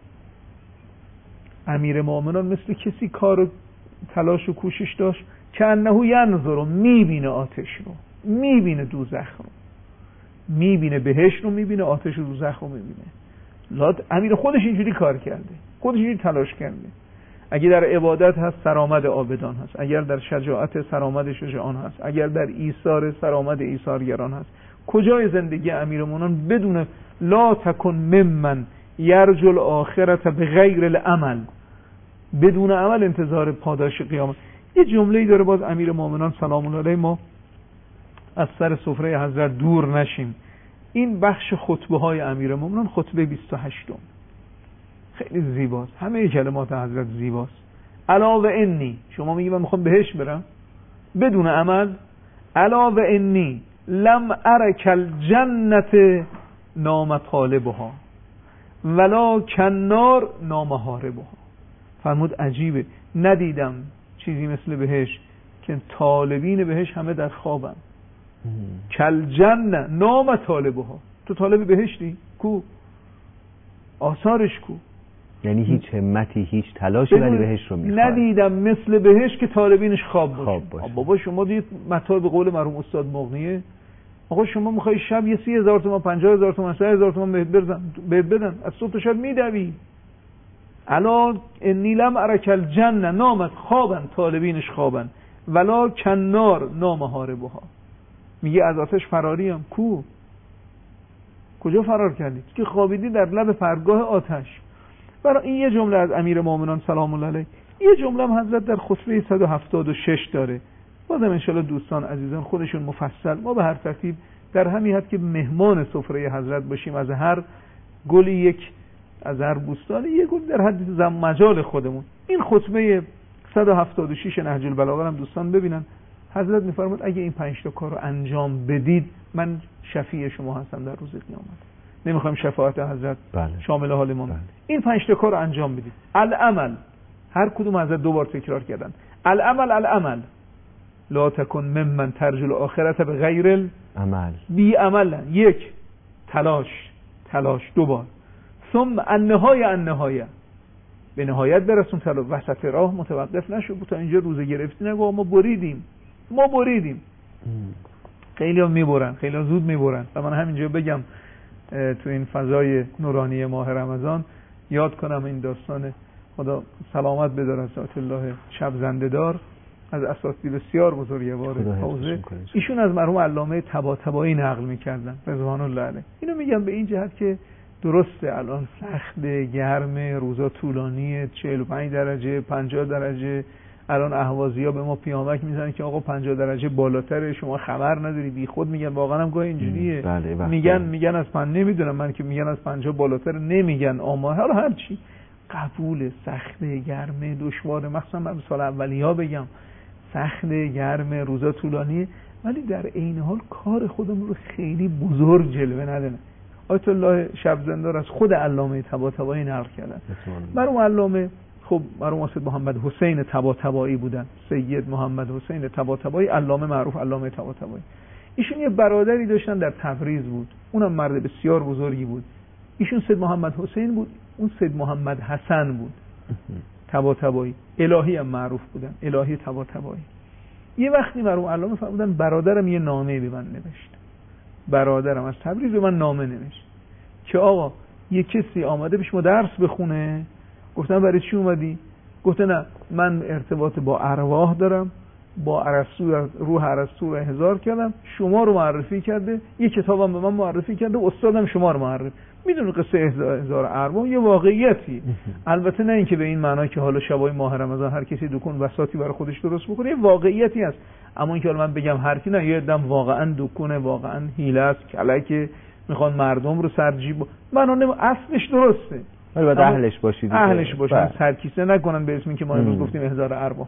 امیرالمومنین مثل کسی کار تلاش و کوشش داشت کأنه ینظر، میبینه آتش رو، میبینه دوزخ رو، میبینه بهشت رو، میبینه آتش و دوزخ رو میبینه. لاد امیر خودش اینجوری کار کرده، خودش اینجوری تلاش کرده. اگر در عبادت هست سرآمد عابدان هست، اگر در شجاعت سرآمد شجاعان هست، اگر در ایثار سرآمد ایثارگران هست. کجای زندگی امیرالمومنین بدون لا تکن ممن یرجو الاخرة بغیر العمل، بدون عمل انتظار پاداش قیامت. یه جمله‌ای داره باز امیرالمومنین سلام الله علیه، ما از سر سفره حضرت دور نشیم. این بخش خطبه های امیرالمومنین خطبه بیست و هشتم خیلی زیباست، همه کلمات حضرت زیباست. الا و انی، شما میگی من میخوام بهش برم بدون عمل، الا و انی لم ارک الجنة نام طالبها ولا کنار نام حاربها. فرمود عجیبه، ندیدم چیزی مثل بهش که طالبین بهش همه در خوابن. کل جنة نام طالبها، تو طالب بهشتی؟ کو آثارش کو؟ یعنی هیچ همتی هیچ تلاشی ولی بهش رو میخواد. ندیدم مثل بهش که طالبینش خواب باشه. خواب باشه. بابا شما دید مطالب به قول مرحوم استاد مغنیه، آقا شما میخوای شب یه سی هزار تومان پنجاه هزار تومان سه هزار تومان بهت برزن بهت بدن، از صبح تا شب میدوی. الا انی لم ارک الجنة نامت خوابن، طالبینش خوابن، ولا کنار نام حاربها، میگه از آتش فراریم. کو کجا فرار کردی که خوابیدی در لب پرگاه آتش؟ برای این یه جمله از امیرالمومنین سلام الله علیه. یه جمله هم حضرت در خطبه صد و هفتاد و شش داره، بازم انشالله دوستان عزیزان خودشون مفصل، ما به هر ترتیب در همین حد که مهمان سفره حضرت باشیم، از هر گلی یک، از هر بوستانی یک گل در حد زم مجال خودمون. این خطبه صد و هفتاد و شش نهج البلاغه هم دوستان ببینن. حضرت میفرماد اگه این پنج تا کار رو انجام بدید من شفیع شما هستم در روز قیامت. نمیخوایم شفاعت حضرت بله. شامل حال ما بله. این پنج تا کار رو انجام بدید. العمل، هر کدوم حضرت دو بار تکرار کردن. العمل العمل لا تکن ممن ترجو الاخرة بغیر العمل، بی عمل، یک تلاش تلاش دو بار. ثم النهایه النهایه، به نهایت برسون، تلاش وسط راه متوقف نشو تا اینجا روزه گرفتی نگو ما بریدیم ما بریدیم. خیلی ها میبرن، خیلی ها زود میبرن. و من همینجا بگم تو این فضای نورانی ماه رمضان یاد کنم این داستان، خدا سلامت بدارن ساعت الله شب زنده‌دار، از اساتید بسیار بزرگوار حوزه، ایشون از مرحوم علامه طباطبایی نقل میکردن رضوان الله علیه. اینو میگم به این جهت که درسته الان سخت گرم، روزا طولانیه، چهل و پنج درجه پنجاه درجه. الان اهوازی‌ها به ما پیامک میزنن که آقا پنجاه درجه بالاتره، شما خبر نداری. بی خود میگن، واقعا هم گاهی اینجوریه. بله میگن میگن از پنج نمیدونم من که میگن از پنجاه بالاتر نمیگن، اما حالا هر چی قبول، سخت گرم دشوار، مخصوصا من سال اولی‌ها بگم سخت گرم، روزا طولانیه، ولی در عین حال کار خودمون رو خیلی بزرگ جلوه ندن. آیت الله شب زندار از خود علامه طباطبایی نقل کردن. مرحوم علامه خب مرحوم استاد محمد حسین طباطبایی بودن، سید محمد حسین طباطبایی، علامه معروف علامه طباطبایی. ایشون یه برادری داشتن در تبریز بود، اونم مرد بسیار بزرگی بود. ایشون سید محمد حسین بود، اون سید محمد حسن بود طباطبایی. الهی هم معروف بودن، الهی طباطبایی. یه وقتی مرحوم علامه فرمودن برادرم یه نامه به من نوشت، برادرم از تبریز به من نامه نوشت که آقا یه کسی آمده پیش ما درس بخونه. گفتم برای چی اومدی؟ گفته نه من ارتباط با ارواح دارم، با ارسطو، روح ارسطو رو احضار کردم، شما رو معرفی کرده، یه کتابم به من معرفی کرده، استادم شما رو معرفی. میدونی قصه احضار ارواح یه واقعیتی، البته نه اینکه به این معنا که حالا شبای ماه رمضان هر کسی دکون بساطی برای خودش درست بکنه، یه واقعیتی هست. اما اینکه حالا من بگم حرفی نه، یه دم واقعا دکونه، واقعا حیله است، کلک میخوان مردم رو سرجیب، معنا اصلش درسته، ولی باید اهلش باشید، اهلش باشن، سرکیسه نکنن به اسمی که ما امروز گفتیم احضار ارواح.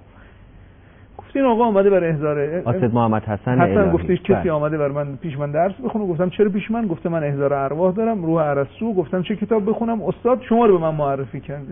گفتین آقا اومده برای احضار اسد محمد حسن حسن گفتش کسی آمده برای من پیش من درس بخونه. گفتم چرا پیش من؟ گفته من احضار ارواح دارم، روح ارسطو. گفتم چه کتاب بخونم؟ استاد شما رو به من معرفی کرده.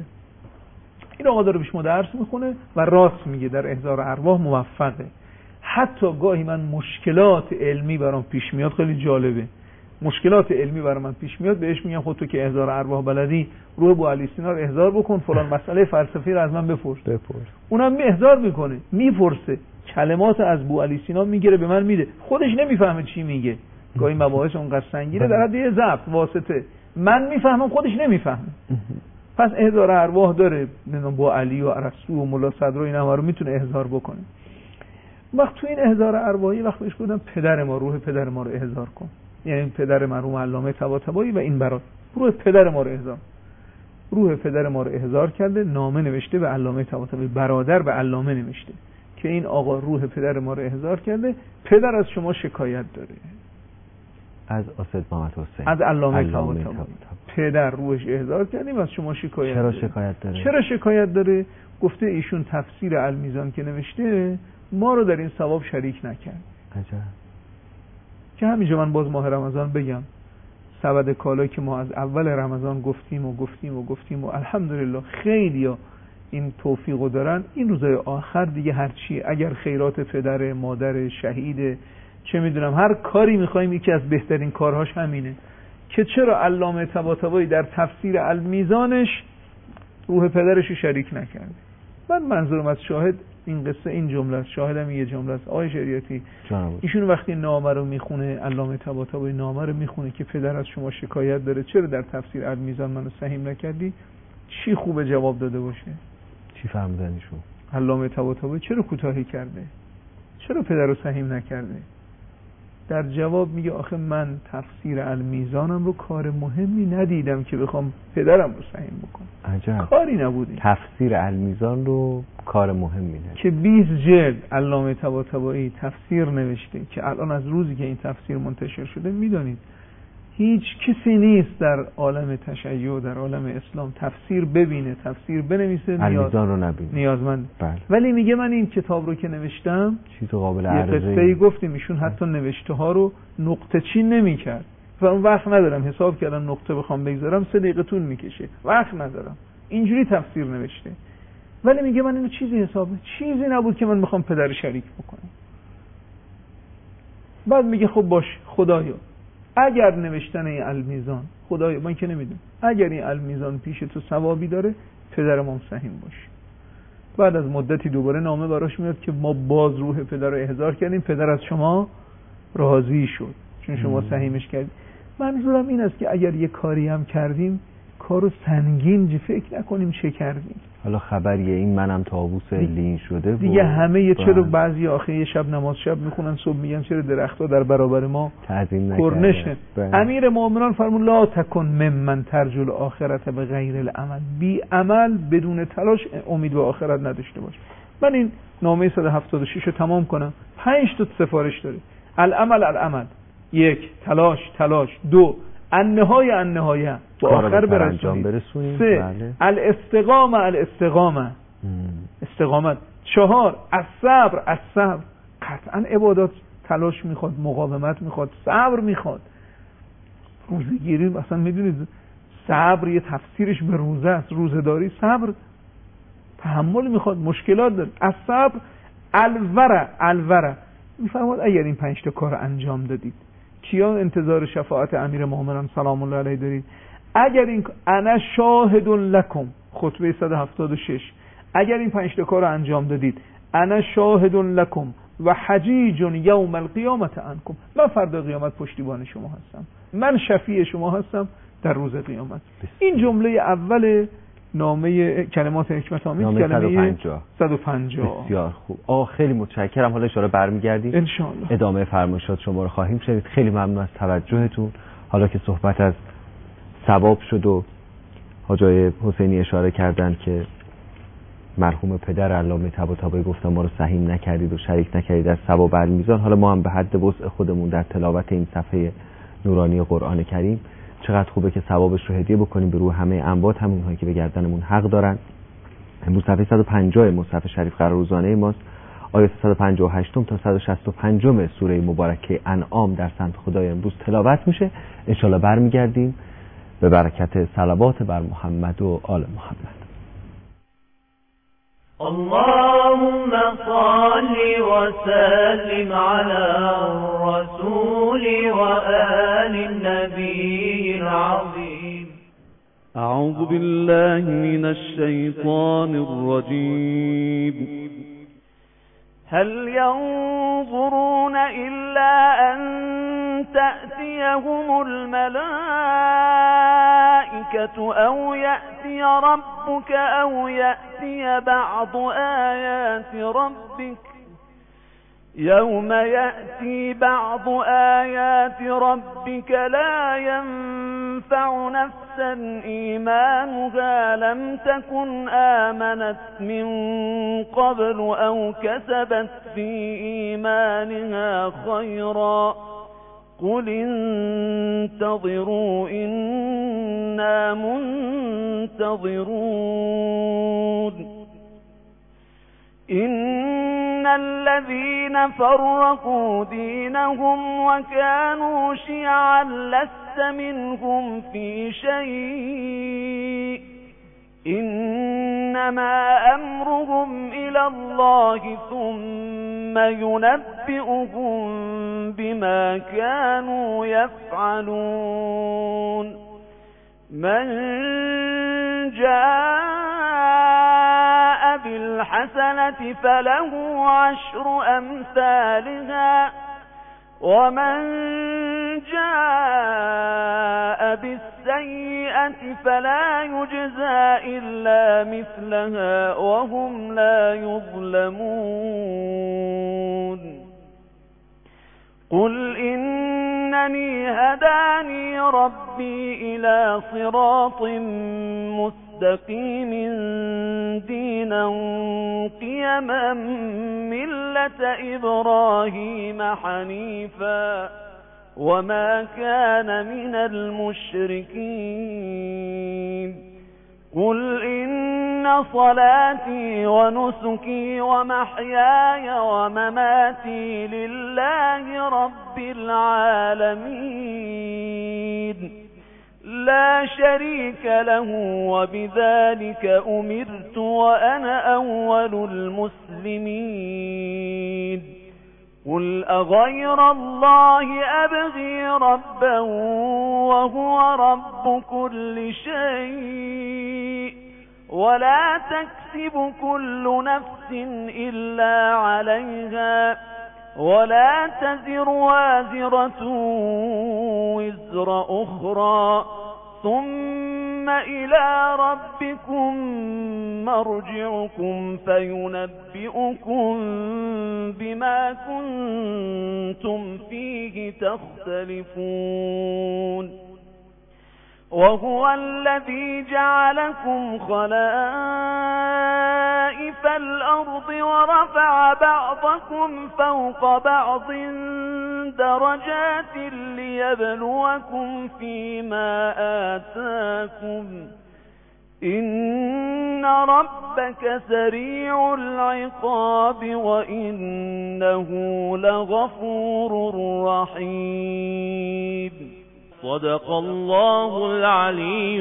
این آقا داره پیش ما درس میخونه و راست میگه، در احضار ارواح موفقه. حتی گاهی من مشکلات علمی برام پیش میاد، خیلی جالبه، مشکلات علمی برای من پیش میاد، بهش میگم خود تو که احضار ارواح بلدی، روح بوعلی سینا رو احضار بکن، فلان مسئله فلسفی رو از من بپرس. بپرس. اونم می احضار میکنه، میپرسه، کلمات از بوعلی سینا میگیره به من میده، خودش نمیفهمه چی میگه، گاهی مباحث اونقدر سنگینه در حد یه ضبط واسطه، من میفهمم خودش نمیفهمه. پس احضار ارواح داره، بوعلی و ارسطو و ملا صدر و اینا رو میتونه احضار بکنه. وقت تو این احضار ارواحی وقت بهش گفتم پدر ما، روح پدر ما رو احضار کن، یعنی پدر مرحوم علامه طباطبایی و این برات، روح پدر ما رو احضار، روح پدر ما رو احضار کرده، نامه نوشته به علامه طباطبایی، برادر به علامه نوشته که این آقا روح پدر ما رو احضار کرده، پدر از شما شکایت داره، از اسد محمد حسین، از علامه طباطبایی. پدر روحش احضار کردیم، از شما شکایت چرا داره. شکایت داره؟ چرا شکایت داره؟ گفته ایشون تفسیر المیزان که نوشته ما رو در این ثواب شریک نکرد. عجب. که همینجا من باز ماه رمضان بگم، سبد کالایی که ما از اول رمضان گفتیم و گفتیم و گفتیم و الحمدلله خیلیا این توفیقو دارن، این روزهای آخر دیگه هرچی، اگر خیرات پدر، مادر، شهید، چه میدونم هر کاری میخوایم، یکی از بهترین کارهاش همینه که چرا علامه طباطبایی در تفسیر المیزانش روح پدرش رو شریک نکرده. من منظورم از شاهد این قصه این جمله است، شاهدم یه جمله است. آقای شریعتی ایشون وقتی نامه رو میخونه، علامه طباطبایی نامه رو میخونه که پدر از شما شکایت داره، چرا در تفسیر المیزان منو سهیم نکردی؟ چی خوبه جواب داده باشه؟ چی فرمودن ایشون؟ علامه طباطبایی چرا کوتاهی کرده؟ چرا پدر رو سهیم نکرده؟ در جواب میگه آخه من تفسیر المیزانم رو کار مهمی ندیدم که بخوام پدرم رو سهیم بکنم. عجب. کاری نبودی. تفسیر المیزان رو کار مهمی ندیدم که بیست جلد علامه طباطبایی تفسیر نوشته که الان از روزی که این تفسیر منتشر شده میدونید هیچ کسی نیست در عالم تشیع، در عالم اسلام تفسیر ببینه، تفسیر بنویسه، المیزان رو نبینه، نیازمند. بله. ولی میگه من این کتاب رو که نوشتم چیز قابل عرضه، یه قصه‌ای گفتیم ایشون حتی نوشته ها رو نقطه چین نمی‌کرد و اون وقت ندارم حساب کردم نقطه بخوام بگذارم سه دقیقه طول میکشه، وقت ندارم، اینجوری تفسیر نوشته. ولی میگه من اینو چیزی حساب چیزی نبود که من بخوام پدر شریک بکنم. بعد میگه خب باش خدایا اگر نوشتن این المیزان، خدایا من که نمیدونم، اگر این المیزان پیش تو ثوابی داره پدرم هم سهیم باش. بعد از مدتی دوباره نامه براش میاد که ما باز روح پدر رو احضار کردیم، پدر از شما راضی شد چون شما سهیمش کردید. منظورم این است که اگر یه کاری هم کردیم کارو سنگین فکر نکنیم چه کردیم. حالا خبریه این منم طاووس لین شده دیگه همه یه چرا بعضی آخه یه شب نماز شب میخونن صبح میگن چرا درخت‌ها در برابر ما کرنشه. امیر مومنان فرمود لا تکن ممن ترجو الاخرة بغیر العمل، بی عمل بدون تلاش امید به آخرت نداشته باش. من این نامه صد و هفتاد و شش رو تمام کنم، پنج تا سفارش داره. العمل العمل، یک تلاش تلاش، دو النهای النهایه با آخر برسونید، سه بله. الاستقامه الاستقامه استقامت، چهار الصبر الصبر، قطعا عبادات تلاش میخواد، مقاومت میخواد، صبر میخواد. روزه‌گیری مثلا میدونید صبر یه تفسیرش به روزه است، روزه‌داری صبر تحمل میخواد، مشکلات داره. الصبر الوره الوره، میفرماد اگر این پنج تا کار انجام دادید، کیا انتظار شفاعت امیر مومنان سلام الله علیه دارید؟ اگر این انا شاهد لکم، خطبه صد و هفتاد و شش، اگر این پنج تا کار انجام دادید، انا شاهد لکم و حجیج یوم القیامت عنکم، من فردا قیامت پشتیبان شما هستم، من شفیع شما هستم در روز قیامت. این جمله اول نامه کلمات حکمت آمیز، کلمه صد و پنجاه. بسیار خوب. آه خیلی متشکرم. حالا اشاره برمیگردیم ان شاء الله ادامه فرمایشات شما رو خواهیم شنید. خیلی ممنون از توجهتون. حالا که صحبت از ثواب شد و حاجی حسینی اشاره کردن که مرحوم پدر علامه طباطبایی گفتن ما رو سهیم نکردید و شریک نکردید از ثواب المیزان، حالا ما هم به حد وسع خودمون در تلاوت این صفحه نورانی قرآن کریم چقدر خوبه که ثوابش رو هدیه بکنیم به روح همه اموات، همون هایی که به گردنمون حق دارن. امروز صفحه صد و پنجاه مصحف شریف قرار روزانه ماست، آیات صد و پنجاه و هشت تا صد و شصت و پنج سوره مبارکه انعام در سمت خدای امروز تلاوت میشه. ان شاء الله برمیگردیم به برکت صلوات بر محمد و آل محمد. اللهم صل وسلم على الرسول وآل النبي العظيم. أعوذ بالله من الشيطان الرجيم. هل ينظرون إلا أن تأتيهم الملائكة أو يأتي ربك أو يأتي بعض آيات ربك يوم يأتي بعض آيات ربك لا ينفع نفسا إيمانها لم تكن آمنت من قبل أو كسبت في إيمانها خيرا قل انتظروا إنا منتظرون. إن الذين فرقوا دينهم وكانوا شيعا لست منهم في شيء إنما أمرهم إلى الله ثم ينبئهم بما كانوا يفعلون. من جاء بالحسنة فله عشر أمثالها ومن جاء بالسيئة فلا يجزى إلا مثلها وهم لا يظلمون. قل إنني هداني ربي إلى صراط مستقيم دينا قيما ملة إبراهيم حنيفا وما كان من المشركين. قل إن صلاتي ونسكي ومحياي ومماتي لله رب العالمين لا شريك له وبذلك أمرت وأنا أول المسلمين. قل أغير الله أبغي ربا وهو رب كل شيء ولا تكسب كل نفس إلا عليها ولا تزر وازرة وزر أخرى ثم إلى ربكم مرجعكم فينبئكم بما كنتم فيه تختلفون. وهو الذي جعلكم خلائف الأرض ورفع بعضكم فوق بعض درجات ليبلوكم فيما آتاكم إن ربك سريع العقاب وإنه لغفور رحيم. صدق الله العلي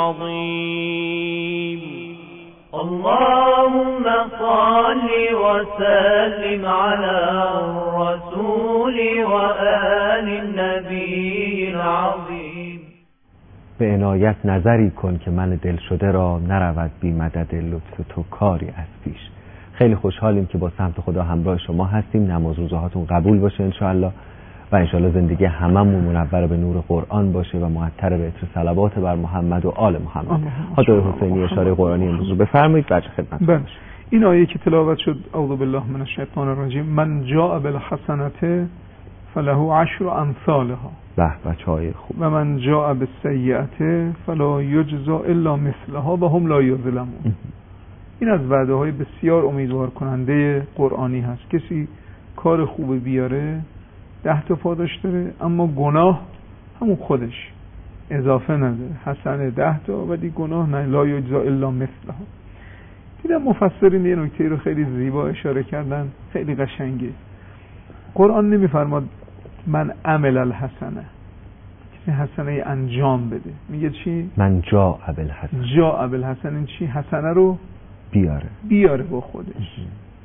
العظيم. اللهم صل وسلم وسلم على الرسول وآل النبي العظیم. به عنایت نظری کن که من دل شده را نرود بی مدد لطف تو کاری از پیش. خیلی خوشحالیم که با سمت خدا همراه شما هستیم. نماز روزهاتون قبول باشه انشاءالله و انشاءالله زندگی هممون منور به نور قرآن باشه و معطر به عطر صلوات بر محمد و آل محمد. حاج حسینی اشاره قرآنی امروز رو بفرمایید بچه خدمت. بله. این آیه که تلاوت شد اعوذ بالله من الشیطان الرجیم من جاء بالحسنة فله عشر امثالها به بچه‌های خوب و من جاء بالسیئة فلا یجزى الا مثلها و هم لا یظلمون. این از وعده های بسیار امیدوار کننده قرآنی هست. کسی کار خوب بیاره ده تا پاداش داره، اما گناه همون خودش اضافه نداره. حسنه ده تا ولی گناه نه، لا یجزى الا مثلها. دیدم مفسرین یه نکته رو خیلی زیبا اشاره کردن، خیلی قشنگه. قرآن نمیفرماد من عمل الحسنه، کسی حسنه انجام بده. میگه چی؟ من جاء بالحسنه. جاء بالحسنه این چی؟ حسنه رو بیاره بیاره با خودش.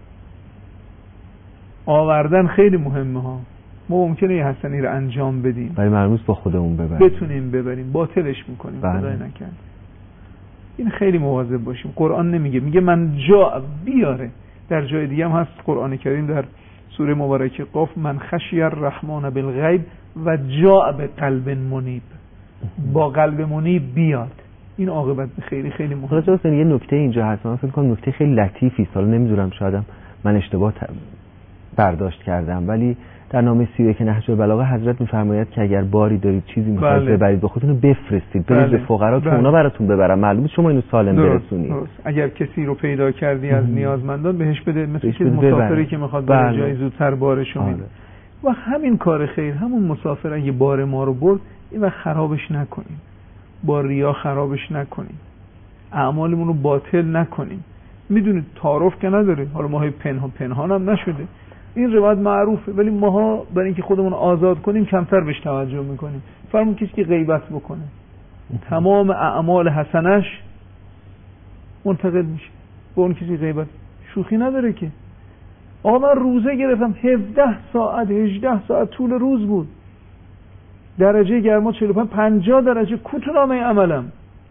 آوردن خیلی مهمه ها. ما ممکنه یه حسنی رو انجام بدیم ولی مرموز با خودمون ببریم، بتونیم ببریم، باطلش میکنیم. بله. خدای نکرد. این خیلی مواظب باشیم. قرآن نمیگه، میگه من جا بیاره. در جای دیگه هم هست قرآن کریم در سوره مبارکه قاف من خشی الرحمن بالغیب و جا به قلب منیب، با قلب منیب بیاد. این عاقبت خیلی خیلی مهمه. خلاصه واسه یه نکته اینجا هست، من فکر کنم نکته خیلی لطیفی است، حالا نمیدونم شایدم من اشتباه برداشت کردم، ولی در نامه سی و یک نهج البلاغه حضرت میفرماید که اگر باری دارید چیزی میخواید بله. ببرید با خودتون رو بفرستید، برید بله. به فقرا که بله. اونا براتون ببرن، معلومه شما اینو سالم درست. برسونید. درست. اگر کسی رو پیدا کردی از نیازمندان بهش بده، مثل بهش که بده مسافری ببره. که میخواد بله. بره جای زودتر بارشو میده. و همین کار خیر، همون مسافر اگه بار ما رو برد این وقت خرابش نکنیم، با ریا خرابش نکنیم، اعمالمون رو باطل نکنیم. میدونید تعارف که نداره، حالا ما های پنهان پنهان هم نشده، این روایت معروفه، ولی ماها برای اینکه خودمون آزاد کنیم کمتر بهش توجه میکنیم. فرمون کسی که غیبت بکنه تمام اعمال حسنش منتقل میشه به اون کسی غیبت. شوخی نداره که. آقا من روزه گرفتم هفده ساعت هجده ساعت طول روز بود، درجه گرما چهل و پنج پنجاه درجه، کوتنامه عملم.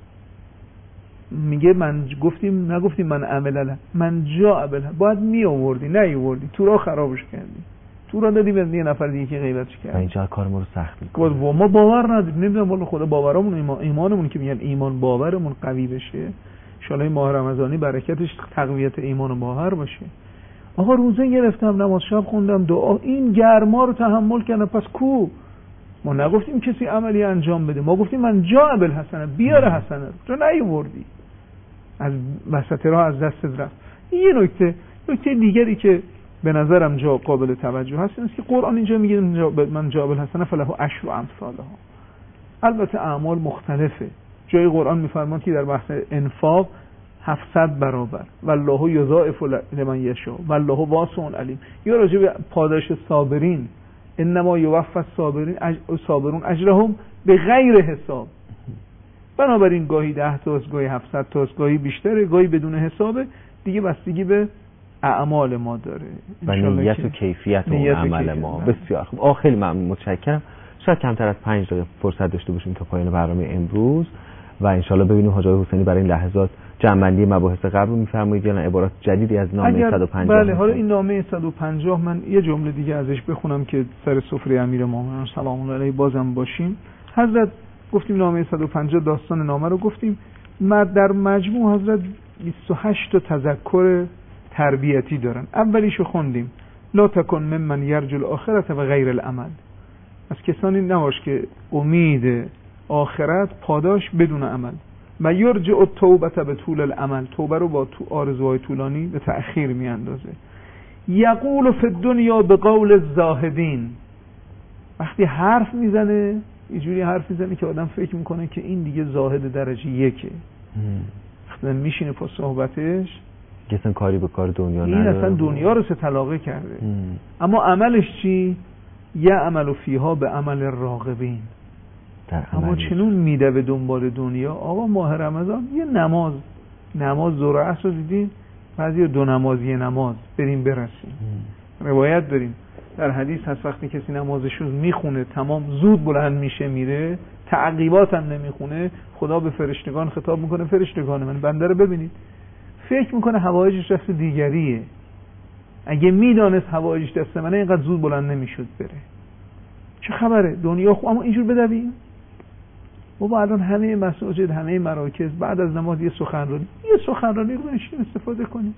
میگه من گفتیم نگفتیم من عمل من جا عمل، باید می آوردی نه آوردی، تو را خرابش کردی، تو را دادی به یه نفر دیگه که غیبتش کرد. اینجا کار ما رو سخت میکنه. ما باور نداریم، نمیدونم والا خدا باورمون ایمان ایمانمون که میگن ایمان باورمون قوی بشه، ان شاء الله ماه رمضانی برکتش تقویت ایمان و باور باشه. آقا روزه گرفتم، نماز شب خوندم، دعا، این گرما رو تحمل کردم، پس کو؟ ما نگفتیم کسی عملی انجام بده، ما گفتیم من جا بالحسنه، بیاره حسنه رو نیاوردی، از وسط راه از دست رفت. یه نکته نکته دیگری که به نظرم جا قابل توجه هست اینه که قرآن اینجا میگه من جا بالحسنه فله عشر امثالها. البته اعمال مختلفه. جای قرآن میفرماد که در بحث انفاق هفتصد برابر والله یضاعف لمن یشاء والله واسع علیم. یا راجع به پاداش صابرین انما یوفی الصابرین صابرون اجرهم به غیر حساب. بنابراین گاهی ده تاست، گاهی هفتصد تاست، گاهی بیشتره، گاهی بدون حسابه، دیگه بستگی به اعمال ما داره و نیت و کیفیت اون عمل ما. بسیار خوب. آه خیلی ممنون، متشکرم. شاید کمتر از پنج دقیقه فرصت داشته باشیم تا پایان برنامه امروز و انشالله ببینیم حاج حسینی برای این لحظات جمع‌بندی مباحث قبل رو می‌فرمایید یا نه عبارات جدیدی از نامه صد و پنجاه. بله، حالا این نامه صد و پنجاه من یه جمله دیگه ازش بخونم که سر سفره امیر مومنان سلام الله علیه بازم باشیم. حضرت گفتیم نامه صد و پنجاه داستان نامه رو گفتیم، در مجموع حضرت بیست و هشت تا تذکر تربیتی دارن. اولیشو خوندیم لا تکن ممن یرجو الاخرة و غیر العمل. از کسانی نباش که امید آخرت پاداش بدون عمل. و یرجع التوبه به طول العمل، توبه رو با تو آرزوهای طولانی به تأخیر میاندازه. یقول فی الدنیا به قول الزاهدین، وقتی حرف میزنه اینجوری حرف میزنه که آدم فکر میکنه که این دیگه زاهد درجه یکه. وقتی میشینه پس صحبتش که اصلا کاری به کار دنیا این نداره، اصلا دنیا رو ستلاقه کرده. ام. اما عملش چی؟ یه عمل فیها به عمل راغبین. اما چنون میده به دنبال دنیا. آقا ماه رمضان یه نماز نماز ظهر عصر رو دیدین بعضی دو نمازی نماز بریم برسیم. روایت داریم در حدیث هست وقتی کسی نمازش رو میخونه تمام زود بلند میشه میره، تعقیبات هم نمیخونه، خدا به فرشتگان خطاب میکنه فرشتگان من بنده رو ببینید، فکر میکنه حوایجش دست دیگریه، اگه میدانست حوایجش دست منه اینقدر زود بلند نمیشد بره. چه خبره دنیا خوب اما اینجور بدویم؟ بابا الان همه مساجد همه مراکز بعد از نماز یه سخنرانی یه سخنرانی رو بنشین استفاده کنیم.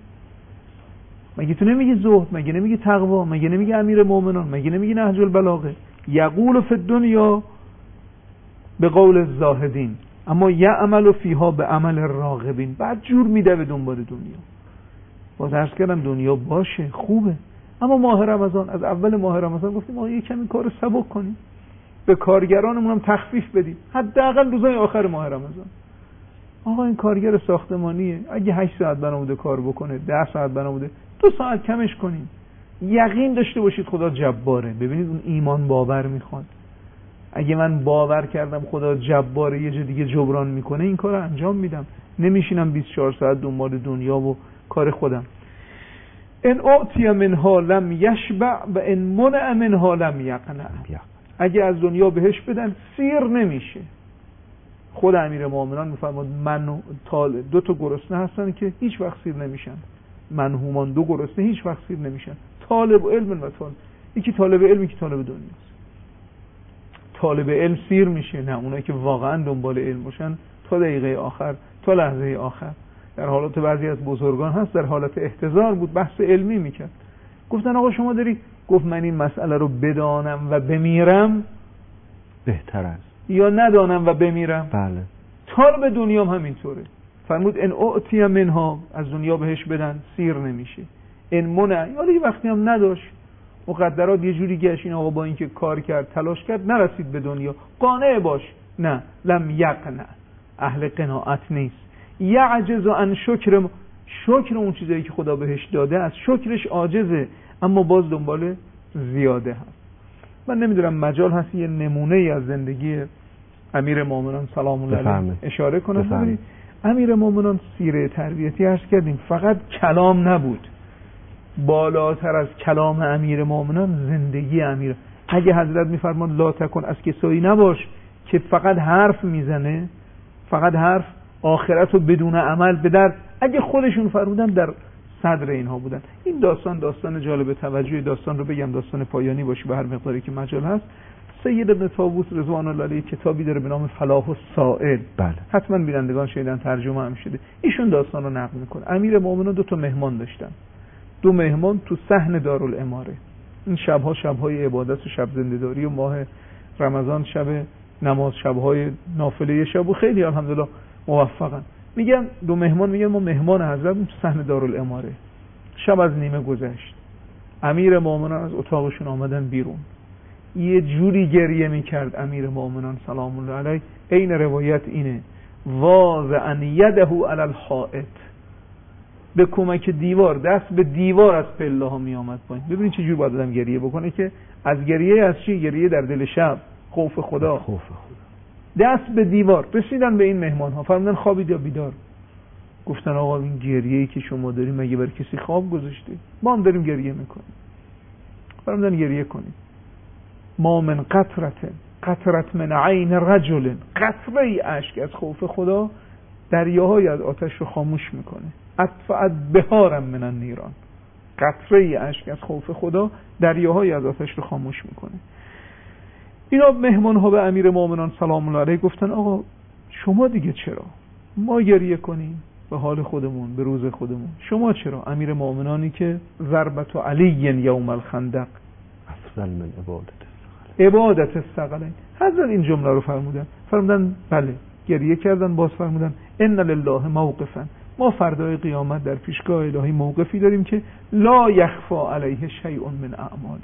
مگه تو نمیگی زهد، مگه نمیگی تقوا، مگه نمیگی امیر مومنان، مگه نمیگی نهج البلاغه؟ یقول فی الدنیا به قول الزاهدین اما یعمل فیها به عمل الراغبین. بعد جور میده به دنبال دنیا. با درس کردم دنیا باشه خوبه، اما ماه رمضان از اول ماه رمضان گفتیم ما یه کمی کار سبک کنیم، به کارگرانمون هم تخفیف بدیم حداقل روزهای آخر ماه رمضان. آقا این کارگر ساختمانیه اگه هشت ساعت بنابوده کار بکنه، ده ساعت بنابوده دو ساعت کمش کنیم. یقین داشته باشید خدا جباره. ببینید اون ایمان باور میخواد. اگه من باور کردم خدا جباره یه جا دیگه جبران میکنه این کار رو انجام میدم، نمیشینم بیست و چهار ساعت دنبال دنیا و کار خودم. ان اعطی منها لم یشبع و ان منع منها لم یقنع. اگه از دنیا بهش بدن سیر نمیشه. خود امیر مومنان میفرماد من طالب دو تا گرسنه هستن که هیچ وقت سیر نمیشن، منهومان دو گرسنه هیچ وقت سیر نمیشن، طالب علم و طالب. یکی طالب علم یکی طالب دنیاست. طالب علم سیر میشه، نه اونایی که واقعا دنبال علم باشن تا دقیقه آخر تا لحظه آخر. در حالات بعضی از بزرگان هست در حالت احتضار بود بحث علمی میکرد، گفتن آقا شما داری، گفت من این مسئله رو بدانم و بمیرم بهتر است یا ندانم و بمیرم. بله طالب دنیام همینطوره. فرمود ان اعطی منها از دنیا بهش بدن سیر نمیشه، ان منع یا یه وقتی هم نداشت مقدرات یه جوری گشت این آقا با اینکه کار کرد تلاش کرد نرسید به دنیا، قانع باش نه لم یقنع، اهل قناعت نیست. یعجز عن شکر، شکر اون چیزایی که خدا بهش داده از شکرش عاجزه اما باز دنبال زیاده هست. من نمیدونم مجال هست یه نمونه ای از زندگی امیر مومنان سلام الله علیه اشاره کنم. ببینید امیر مومنان سیره تربیتی عرض کردیم فقط کلام نبود، بالاتر از کلام امیر مومنان زندگی امیر. اگه حضرت میفرمان لا تکن از کسایی نباش که فقط حرف میزنه، فقط حرف، آخرت رو بدون عمل به در، اگه خودشون فرمودن در صدر اینها بودن. این داستان داستان جالب توجه، داستان رو بگم داستان پایانی باشه به هر مقداری که مجال هست. سید ابن طاووس رضوان الله علیه کتابی داره به نام فلاح السائل، بله حتما بینندگان شنیدن، ترجمه هم شده. ایشون داستان رو نقل میکنه. امیر مومنان دو تا مهمان داشتن، دو مهمان تو صحن دارالاماره. این شبها شبهای عبادت و شب زنده‌داری و ماه رمضان شب نماز، شبهای نافله شب و خیلی الحمدلله موفقن. میگن دو مهمان میگن ما مهمان حضرت تو صحن دارالاماره. شب از نیمه گذشت، امیر مومنان از اتاقشون آمدن بیرون، یه جوری گریه میکرد امیر مومنان سلام الله علیه، عین روایت اینه واضعا یده علی الحائط، به کمک دیوار دست به دیوار از پله ها می آمد پایین. ببینید چه جور باید آدم گریه بکنه که از گریه از چی؟ گریه در دل شب، خوف خدا. خوف خدا. دست به دیوار. رسیدن به این مهمان ها، فرمودن خوابید یا بیدار؟ گفتن آقا این گریه‌ای که شما داریم مگه بر کسی خواب گذاشته؟ ما هم داریم گریه میکنیم. فرمودن گریه کنید. ما من قطرت قطرت من عین رجل، قطره اشک از خوف خدا دریاهای از آتش رو خاموش میکنه. اطفأت بهارم من النیران، قطره اشک از خوف خدا دریاهای از آتش رو خاموش میکنه. اینا مهمان ها به امیر مومنان سلام الله علیه گفتن آقا شما دیگه چرا؟ ما گریه کنیم به حال خودمون، به روز خودمون، شما چرا؟ امیر مومنانی که ضربت علی یوم الخندق افضل من عبادت عبادت الثقلین. حضرت این جمله رو فرمودن. فرمودن بله، گریه کردن، باز فرمودن ان لله موقفا، ما فردای قیامت در پیشگاه الهی موقفی داریم که لا یخفا علیه شیء من اعمال،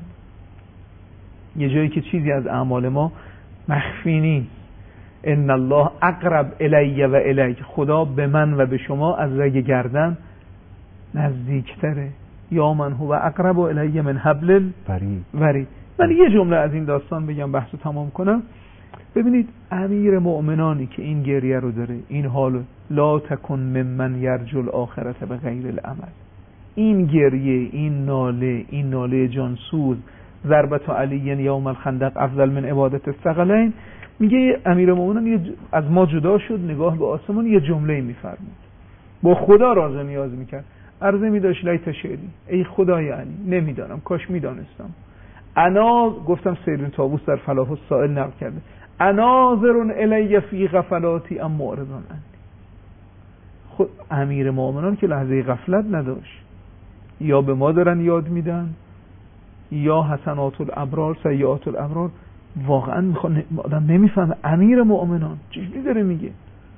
یه جایی که چیزی از اعمال ما مخفی نیست. ان الله اقرب الی و الیک، خدا به من و به شما از رگ گردن نزدیکتره. یا من هو اقرب الی من حبل الورید. من یه جمله از این داستان بگم بحثو تمام کنم. ببینید امیر مؤمنانی که این گریه رو داره، این حالو، لا تکن ممن یرجو الاخرة بغیر العمل، این گریه، این ناله، این ناله جانسوز، ضربت علی یوم الخندق افضل من عبادت الثقلین، میگه امیر مؤمنان از ما جدا شد، نگاه به آسمان، یه جمله میفرمود، با خدا راز و نیاز میکرد، عرضه میداشت لیت شعری، ای خدای علی، نمیدانم، کاش میدانستم، انا، گفتم سیدون طاووس در فلاح السائل نقل کرده، اناظر الی فی غفلاتی ام معرضان عنی. خود امیر مؤمنان که لحظه غفلت نداشت، یا به ما دارن یاد میدن، یا حسنات الابرار سیئات الابرار. واقعا میخوان آدم نمیفهمه امیر مؤمنان چجوری داره میگه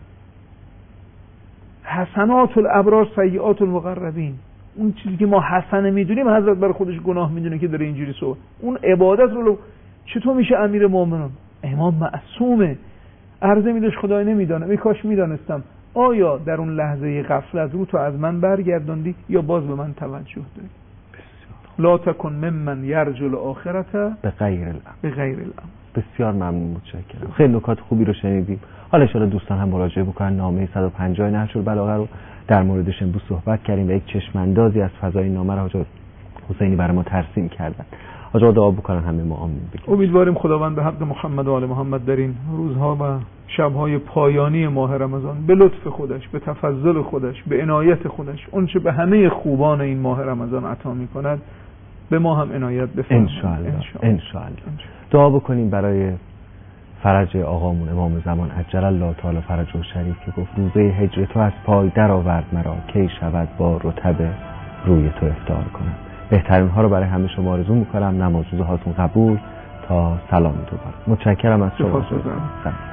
حسنات الابرار سیئات المقربین. اون چیزی که ما حسنه میدونیم حضرت برای خودش گناه میدونه که داره اینجوری صحبت. اون عبادت رو چطور میشه امیر مؤمنان؟ امام معصومه. عرضه میداش خدای نمیدانم، ای کاش میدانستم. آیا در اون لحظه غفلت رو تو از من برگرداندی یا باز به من توجه داری؟ لا تکن ممن یرجو الاخرة بغیر العمل. بغیر العمل. بسیار ممنون، متشکرم. خیلی نکات خوبی رو شنیدیم. حالا ان شاءالله دوستان هم مراجعه بکنن. نامه صد و پنجاه نهج البلاغه رو در موردش امروز صحبت کردیم و یک چشم اندازی از فضای نامه رو حاج حسینی برای ما ترسیم کردن. حاج دعا بکنن همه ما آمین بگیم. امیدواریم خداوند به حق محمد و آل محمد در این روزها و شب‌های پایانی ماه رمضان به لطف خودش، به تفضل خودش، به عنایت خودش، اون چه به همه خوبان این ماه رمضان عطا می‌کند به ما هم عنایت بفرماید. ان شاء الله. ان شاء الله. دعا بکنیم برای فرج آقامون امام زمان عجل الله تعالی فرجه شریف که گفت روزه هجر تو از پای در آورد مرا، کی شود با رطب روی تو افطار کنم. بهترین ها رو برای همه شما آرزو می‌کنم. نماز روزهاتون قبول. تا سلام دوباره. متشکرم از شما.